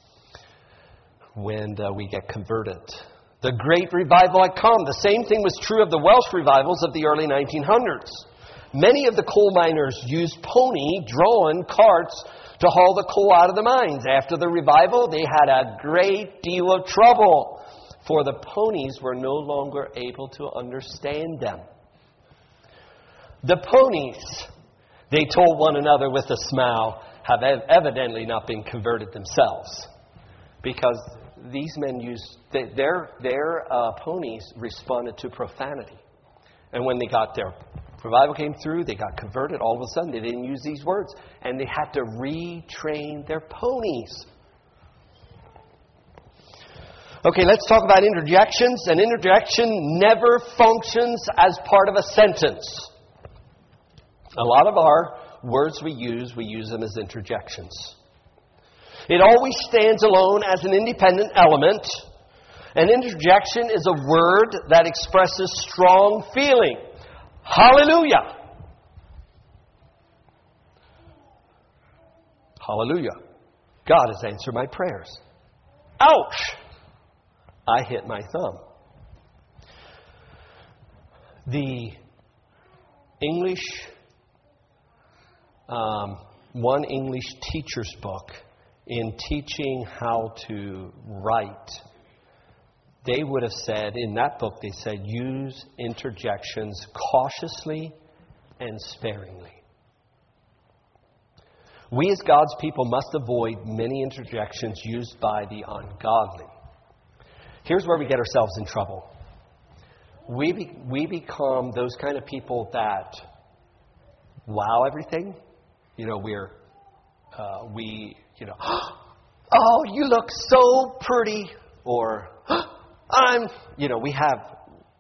when uh, we get converted. The great revival had come. The same thing was true of the Welsh revivals of the early nineteen hundreds. Many of the coal miners used pony-drawn carts to haul the coal out of the mines. After the revival, they had a great deal of trouble, for the ponies were no longer able to understand them. The ponies, they told one another with a smile, have evidently not been converted themselves, because these men used, their, their uh, ponies responded to profanity. And when they got their revival came through, they got converted. All of a sudden, they didn't use these words. And they had to retrain their ponies. Okay, let's talk about interjections. An interjection never functions as part of a sentence. A lot of our words we use, we use them as interjections. It always stands alone as an independent element. An interjection is a word that expresses strong feeling. Hallelujah! Hallelujah. God has answered my prayers. Ouch! I hit my thumb. The English, um, one English teacher's book in teaching how to write, they would have said, in that book, they said, use interjections cautiously and sparingly. We as God's people must avoid many interjections used by the ungodly. Here's where we get ourselves in trouble. We be, we become those kind of people that wow everything. You know, we're, uh, we, you know, oh, you look so pretty. Or, I'm, you know, we have,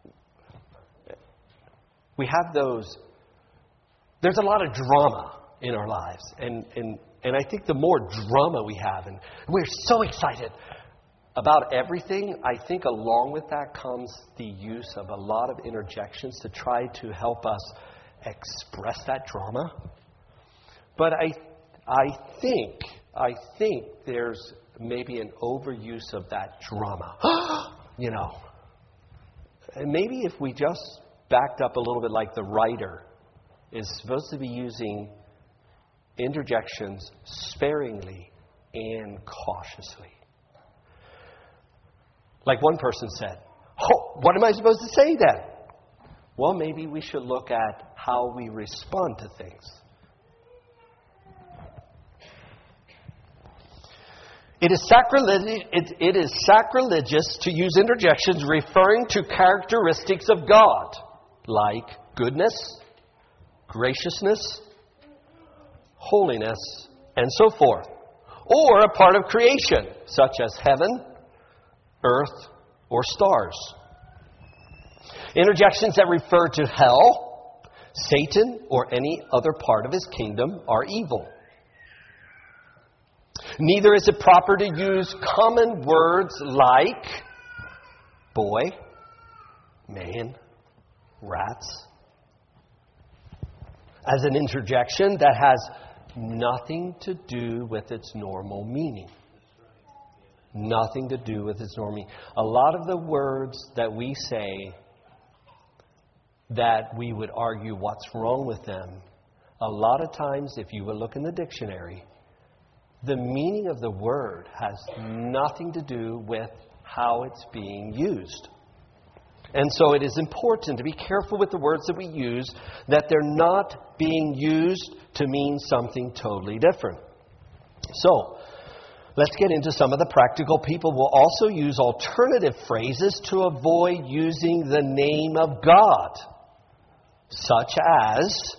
we have those, there's a lot of drama in our lives. And, and, and I think the more drama we have, and we're so excited about everything, I think along with that comes the use of a lot of interjections to try to help us express that drama. But I, I think, I think there's maybe an overuse of that drama. You know, and maybe if we just backed up a little bit, like the writer is supposed to be using interjections sparingly and cautiously. Like one person said, oh, what am I supposed to say then? Well, maybe we should look at how we respond to things. It is sacrilegi- it, it is sacrilegious to use interjections referring to characteristics of God, like goodness, graciousness, holiness, and so forth, or a part of creation, such as heaven, earth, or stars. Interjections that refer to hell, Satan, or any other part of his kingdom are evil. Neither is it proper to use common words like boy, man, rats as an interjection that has nothing to do with its normal meaning. Nothing to do with its normal meaning. A lot of the words that we say that we would argue what's wrong with them, a lot of times if you would look in the dictionary, the meaning of the word has nothing to do with how it's being used. And so it is important to be careful with the words that we use, that they're not being used to mean something totally different. So, let's get into some of the practical. People will also use alternative phrases to avoid using the name of God, such as,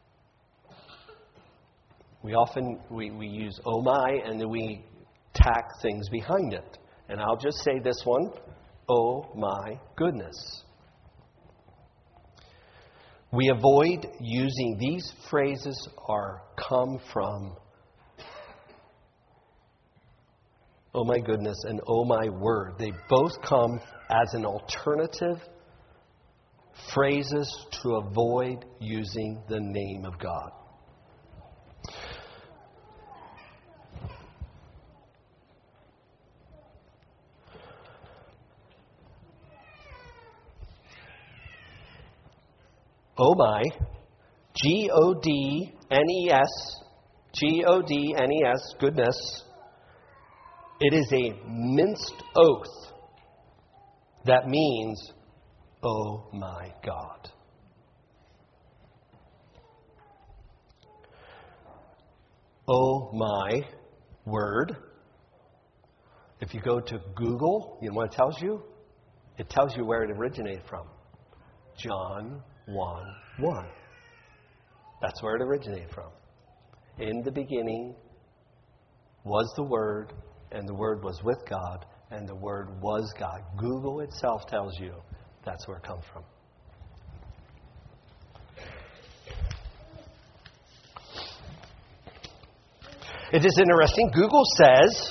we often we, we use oh my, and then we tack things behind it. And I'll just say this one, oh my goodness. We avoid using these phrases or come from oh my goodness and oh my word. They both come as an alternative phrases to avoid using the name of God. Oh my, G O D N E S, G O D N E S, goodness. It is a minced oath that means, oh my God. Oh my word. If you go to Google, you know what it tells you? It tells you where it originated from. John one one. That's where it originated from. In the beginning was the Word, and the Word was with God, and the Word was God. Google itself tells you that's where it comes from. It is interesting. Google says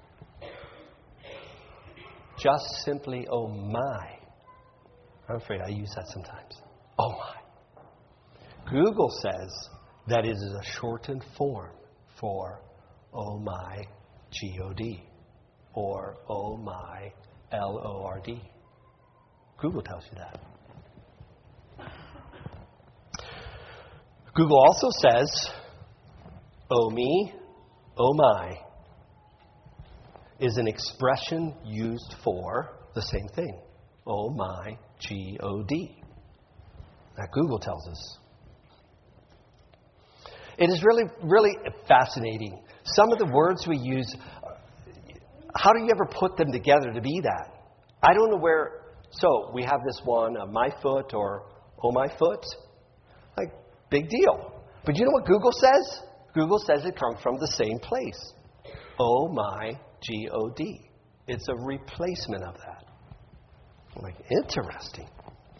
just simply, oh my. I'm afraid I use that sometimes. Oh my. Google says that it is a shortened form for oh my, G O D, or oh my, L O R D. Google tells you that. Google also says, oh me, oh my, is an expression used for the same thing. Oh my, G O D. That Google tells us. It is really, really fascinating. Some of the words we use, how do you ever put them together to be that? I don't know where. So we have this one, uh, my foot or oh my foot. Like, big deal. But you know what Google says? Google says it comes from the same place. Oh my, G O D. It's a replacement of that. I'm like, interesting.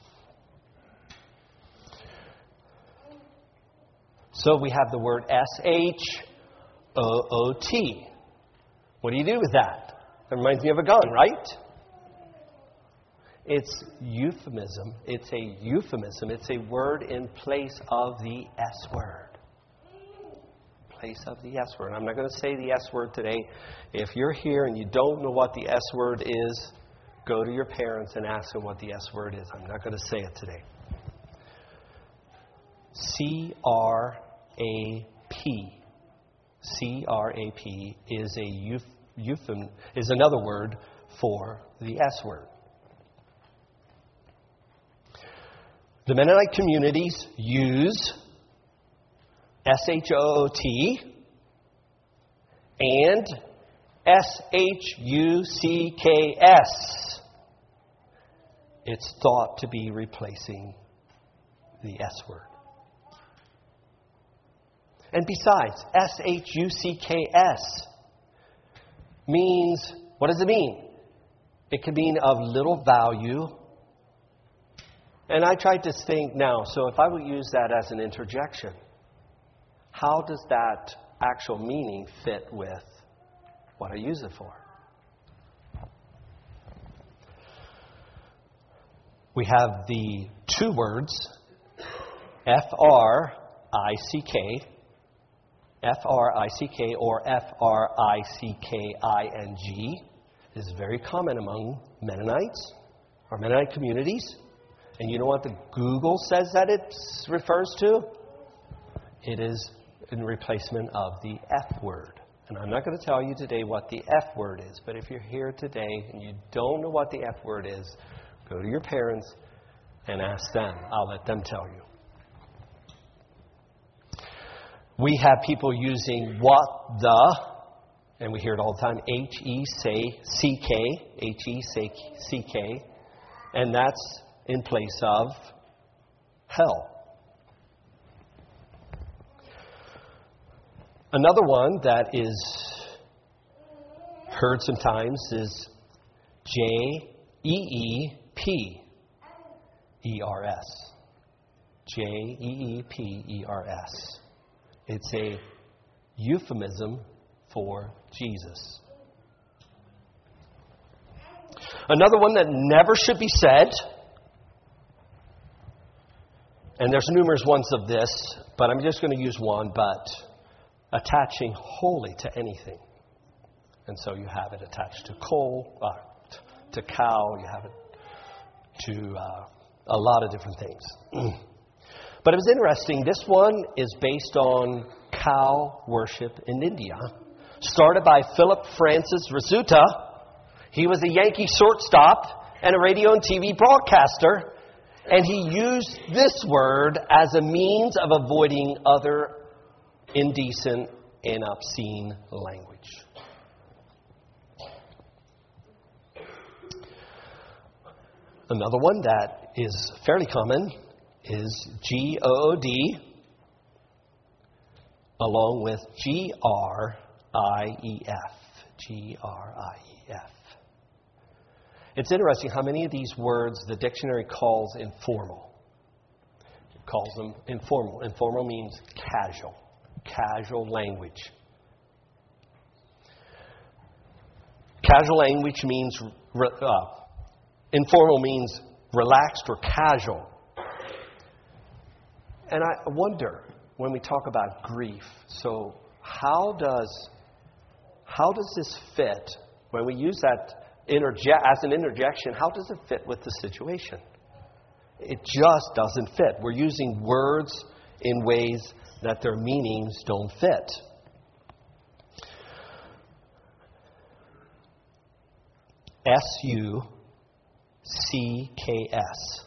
So we have the word S H O O T. What do you do with that? That reminds me of a gun, right? It's euphemism. It's a euphemism. It's a word in place of the S word. Place of the S word. I'm not going to say the S word today. If you're here and you don't know what the S word is, go to your parents and ask them what the S word is. I'm not going to say it today. C R A P. C R A P is a euphem, is another word for the S word. The Mennonite communities use S H O O T and S H U C K S. It's thought to be replacing the S word. And besides, S H U C K S means, what does it mean? It can mean of little value. And I tried to think now, so if I would use that as an interjection, how does that actual meaning fit with what I use it for? We have the two words, F R I C K, F R I C K or F R I C K I N G is very common among Mennonites or Mennonite communities. And you know what the Google says that it refers to? It is in replacement of the F word. And I'm not going to tell you today what the F word is, but if you're here today and you don't know what the F word is, go to your parents and ask them. I'll let them tell you. We have people using what the, and we hear it all the time, H E C K, H E C K, and that's in place of hell. Another one that is heard sometimes is J E E P E R S. J E E P E R S. It's a euphemism for Jesus. Another one that never should be said, and there's numerous ones of this, but I'm just going to use one, but attaching wholly to anything. And so you have it attached to coal, uh, to cow, you have it to uh, a lot of different things. But it was interesting, this one is based on cow worship in India, started by Philip Francis Rizzuta. He was a Yankee shortstop and a radio and T V broadcaster, and he used this word as a means of avoiding other indecent and obscene language. Another one that is fairly common is G O O D along with G R I E F. G R I E F. It's interesting how many of these words the dictionary calls informal. It calls them informal. Informal means casual. Casual language. Casual language means, uh, informal means relaxed or casual. And I wonder, when we talk about grief, so how does how does this fit? When we use that interje- as an interjection, how does it fit with the situation? It just doesn't fit. We're using words in ways that their meanings don't fit. S U C K S.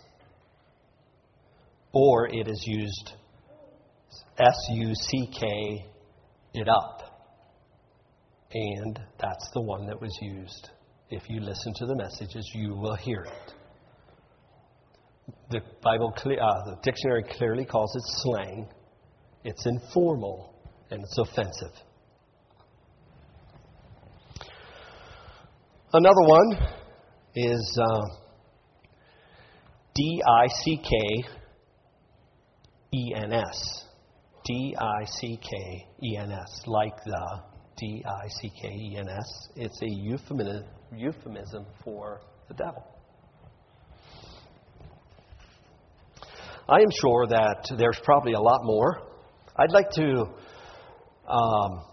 Or it is used S U C K it up. And that's the one that was used. If you listen to the messages, you will hear it. The Bible, uh, the dictionary clearly calls it slang. It's informal and it's offensive. Another one is uh, D I C K E N S. D I C K E N S. Like the D I C K E N S. It's a euphemism, euphemism for the devil. I am sure that there's probably a lot more. I'd like to um,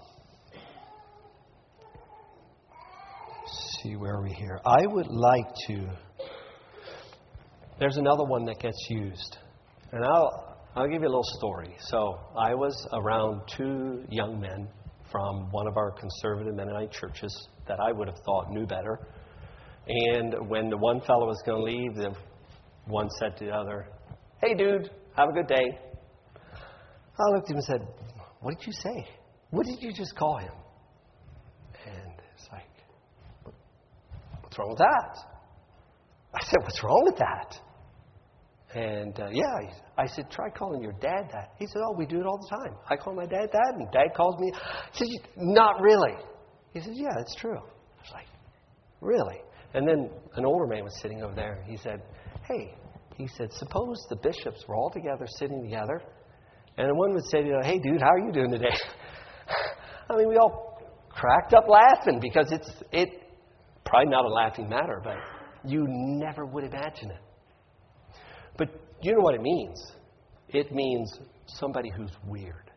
see where are we here. I would like to. There's another one that gets used, and I'll I'll give you a little story. So I was around two young men from one of our conservative Mennonite churches that I would have thought knew better. And when the one fellow was going to leave, the one said to the other, "Hey, dude, have a good day." I looked at him and said, "What did you say? What did you just call him?" And it's like, "What's wrong with that?" I said, "What's wrong with that?" And uh, yeah, I said, "Try calling your dad that." He said, "Oh, we do it all the time. I call my dad that, and Dad calls me." I said, "Not really." He said, "Yeah, it's true." I was like, "Really?" And then an older man was sitting over there. He said, "Hey," he said, "suppose the bishops were all together, sitting together, and one would say to the other, 'Hey, dude, how are you doing today?'" I mean, we all cracked up laughing because it's it probably not a laughing matter, but you never would imagine it. But you know what it means? It means somebody who's weird.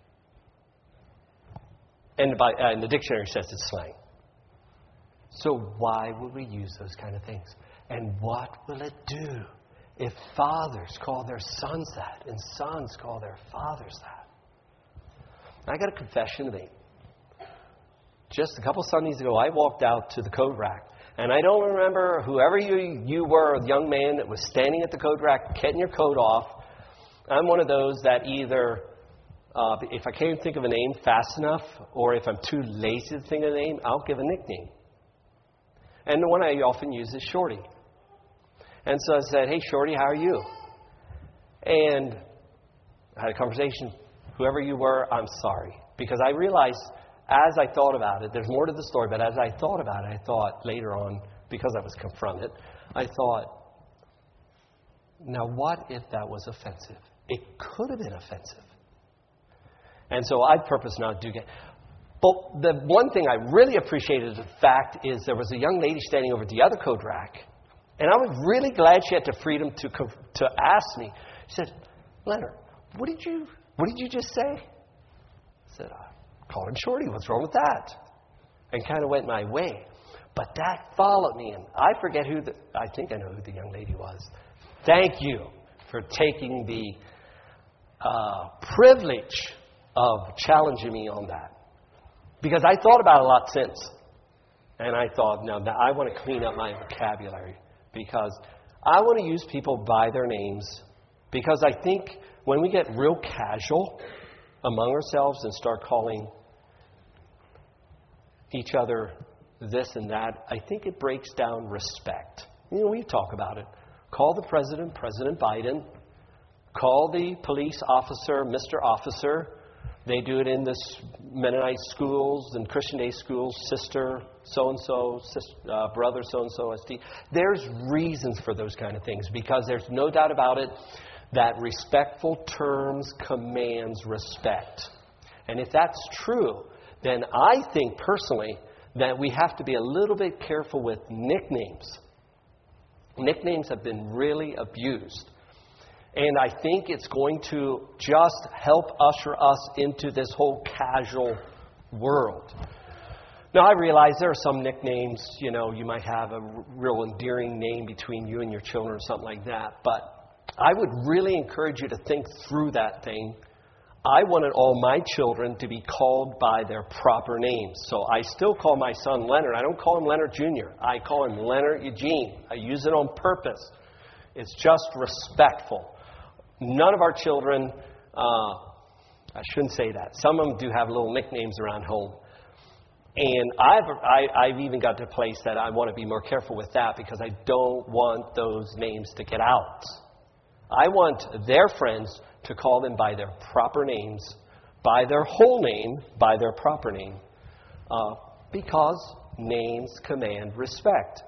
And, by, uh, and the dictionary says it's slang. So why would we use those kind of things? And what will it do if fathers call their sons that and sons call their fathers that? I got a confession to make. Just a couple Sundays ago, I walked out to the code rack. And I don't remember whoever you, you were, a young man that was standing at the code rack, getting your coat off. I'm one of those that either, uh, if I can't think of a name fast enough, or if I'm too lazy to think of a name, I'll give a nickname. And the one I often use is Shorty. And so I said, "Hey, Shorty, how are you?" And I had a conversation. Whoever you were, I'm sorry. Because I realized, as I thought about it, there's more to the story, but as I thought about it, I thought later on, because I was confronted, I thought, now what if that was offensive? It could have been offensive. And so I purpose not to do that. But the one thing I really appreciated, the fact, is there was a young lady standing over at the other code rack, and I was really glad she had the freedom to to ask me. She said, "Leonard, what did you what did you just say?" I said, "I called him Shorty. What's wrong with that?" And kind of went my way. But that followed me, and I forget who the, I think I know who the young lady was. Thank you for taking the uh, privilege of challenging me on that. Because I thought about it a lot since. And I thought, no, I want to clean up my vocabulary. Because I want to use people by their names. Because I think when we get real casual among ourselves and start calling each other this and that, I think it breaks down respect. You know, we talk about it. Call the president, President Biden. Call the police officer, Mister Officer. They do it in the Mennonite schools and Christian day schools, sister so-and-so, sister, uh, brother so-and-so, S T. There's reasons for those kind of things because there's no doubt about it that respectful terms commands respect. And if that's true, then I think personally that we have to be a little bit careful with nicknames. Nicknames have been really abused. And I think it's going to just help usher us into this whole casual world. Now, I realize there are some nicknames, you know, you might have a r- real endearing name between you and your children or something like that. But I would really encourage you to think through that thing. I wanted all my children to be called by their proper names. So I still call my son Leonard. I don't call him Leonard Junior I call him Leonard Eugene. I use it on purpose. It's just respectful. None of our children, uh, I shouldn't say that. Some of them do have little nicknames around home. And I've, I, I've even got to a place that I want to be more careful with that because I don't want those names to get out. I want their friends to call them by their proper names, by their whole name, by their proper name, uh, because names command respect.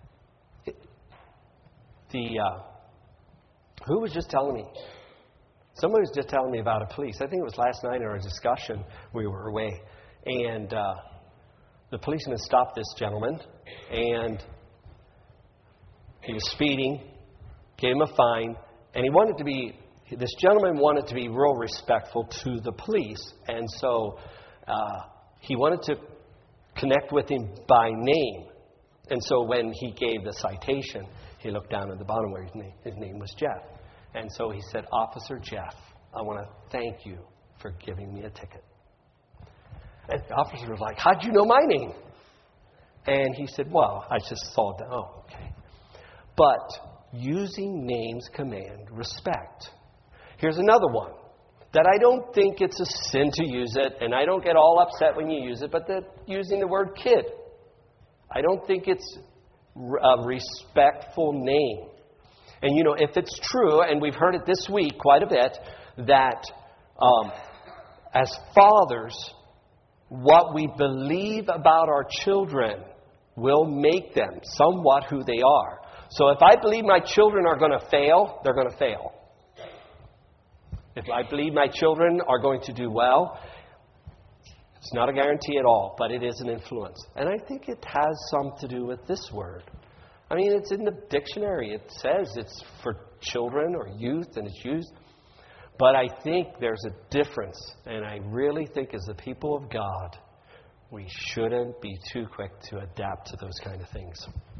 The uh, who was just telling me? Somebody was just telling me about a police. I think it was last night in our discussion. We were away, and uh, the policeman stopped this gentleman, and he was speeding, gave him a fine, and he wanted to be, this gentleman wanted to be real respectful to the police, and so uh, he wanted to connect with him by name. And so when he gave the citation, he looked down at the bottom where his name, his name was Jeff. And so he said, "Officer Jeff, I want to thank you for giving me a ticket." And the officer was like, "How'd you know my name?" And he said, "Well, I just saw that." Oh, okay. But using names command respect. Here's another one that I don't think it's a sin to use it, and I don't get all upset when you use it, but that using the word kid. I don't think it's a respectful name. And, you know, if it's true, and we've heard it this week quite a bit, that um, as fathers, what we believe about our children will make them somewhat who they are. So if I believe my children are going to fail, they're going to fail. If I believe my children are going to do well, it's not a guarantee at all, but it is an influence. And I think it has some to do with this word. I mean, it's in the dictionary. It says it's for children or youth, and it's used. But I think there's a difference. And I really think as the people of God, we shouldn't be too quick to adapt to those kind of things.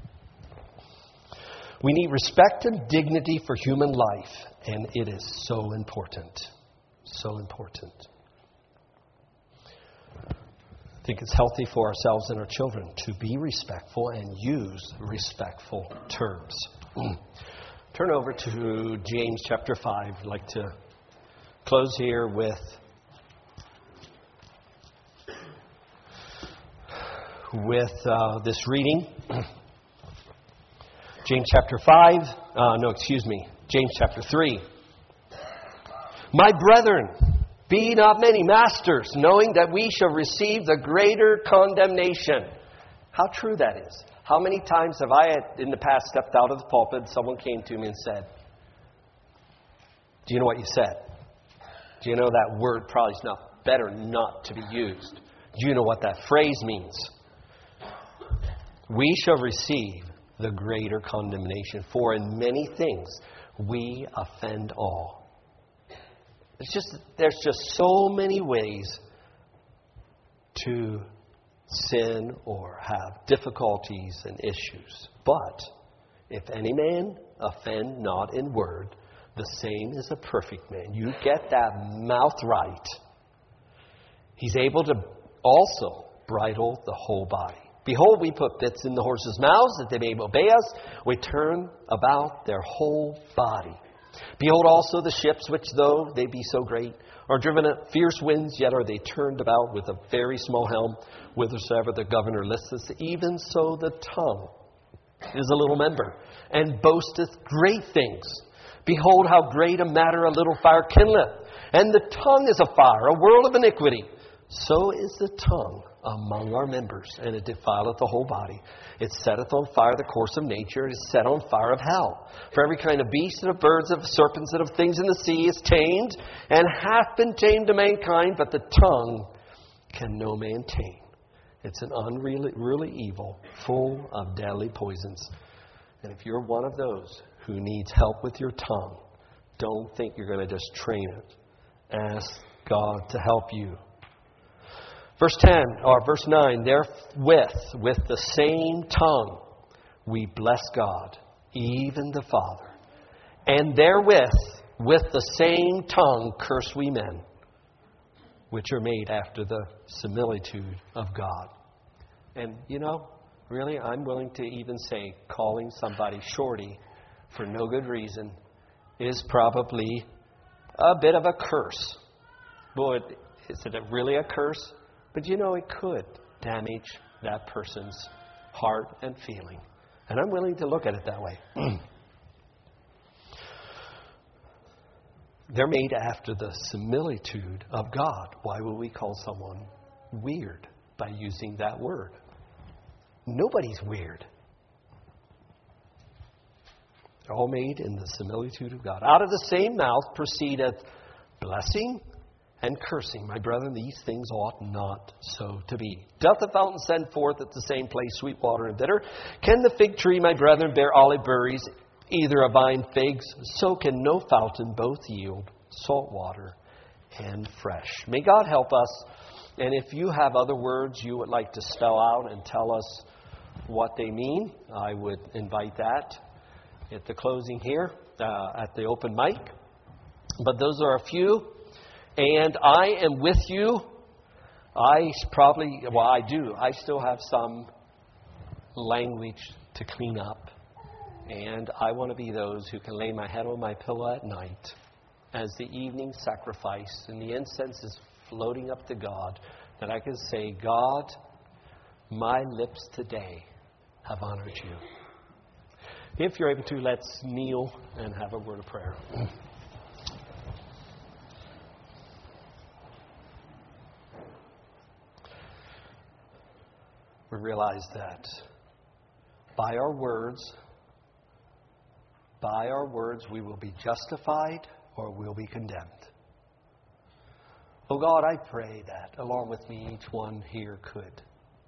We need respect and dignity for human life, and it is so important. So important. I think it's healthy for ourselves and our children to be respectful and use respectful terms. Turn over to James chapter five. I'd like to close here with with uh, this reading. James chapter five, uh, no, excuse me, James chapter three. My brethren, be not many masters, knowing that we shall receive the greater condemnation. How true that is. How many times have I, in the past, stepped out of the pulpit, someone came to me and said, "Do you know what you said? Do you know that word probably is not better not to be used? Do you know what that phrase means?" We shall receive the greater condemnation, for in many things we offend all. It's just, there's just so many ways to sin or have difficulties and issues. But if any man offend not in word, the same is a perfect man. You get that mouth right, he's able to also bridle the whole body. Behold, we put bits in the horses' mouths that they may obey us. We turn about their whole body. Behold also the ships, which though they be so great, are driven at fierce winds, yet are they turned about with a very small helm, whithersoever the governor listeth. Even so the tongue is a little member, and boasteth great things. Behold, how great a matter a little fire kindleth. And the tongue is a fire, a world of iniquity. So is the tongue among our members, and it defileth the whole body. It setteth on fire the course of nature. It is set on fire of hell. For every kind of beast and of birds, of serpents, and of things in the sea is tamed, and hath been tamed to mankind, but the tongue can no man tame. It's an unruly evil, full of deadly poisons. And if you're one of those who needs help with your tongue, don't think you're going to just train it. Ask God to help you. Verse ten, or verse nine, therewith, with the same tongue, we bless God, even the Father. And therewith, with the same tongue, curse we men, which are made after the similitude of God. And, you know, really, I'm willing to even say calling somebody shorty for no good reason is probably a bit of a curse. Boy, is it really a curse? But, you know, it could damage that person's heart and feeling. And I'm willing to look at it that way. They're made after the similitude of God. Why would we call someone weird by using that word? Nobody's weird. They're all made in the similitude of God. Out of the same mouth proceedeth blessing and cursing. My brethren, these things ought not so to be. Doth the fountain send forth at the same place sweet water and bitter? Can the fig tree, my brethren, bear olive berries, either a vine figs? So can no fountain both yield salt water and fresh. May God help us. And if you have other words you would like to spell out and tell us what they mean, I would invite that at the closing here, uh, at the open mic. But those are a few. And I am with you. I probably, well, I do. I still have some language to clean up. And I want to be those who can lay my head on my pillow at night as the evening sacrifice and the incense is floating up to God, that I can say, God, my lips today have honored you. If you're able to, let's kneel and have a word of prayer. We realize that by our words, by our words, we will be justified or we'll be condemned. Oh God, I pray that along with me, each one here could.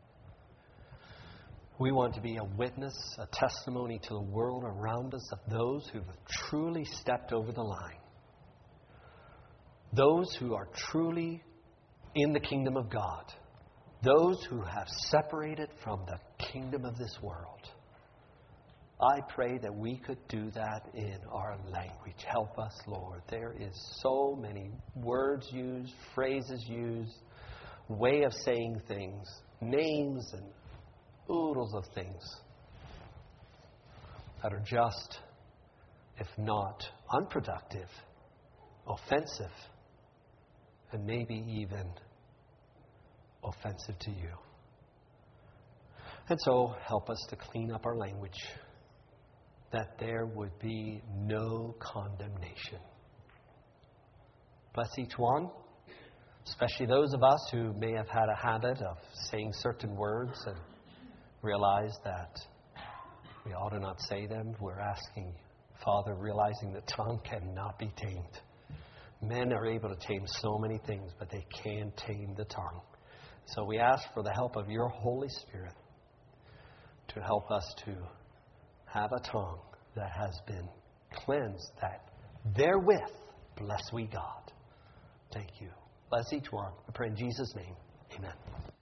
We want to be a witness, a testimony to the world around us of those who have truly stepped over the line. Those who are truly in the kingdom of God. Those who have separated from the kingdom of this world. I pray that we could do that in our language. Help us, Lord. There is so many words used, phrases used, way of saying things, names and oodles of things that are just, if not unproductive, offensive, and maybe even offensive to you. And so help us to clean up our language, that there would be no condemnation. Bless each one, especially those of us who may have had a habit of saying certain words and realize that we ought to not say them. We're asking, Father, realizing the tongue cannot be tamed. Men are able to tame so many things, but they can't tame the tongue. So we ask for the help of your Holy Spirit to help us to have a tongue that has been cleansed, that therewith bless we God. Thank you. Bless each one. I pray in Jesus' name. Amen.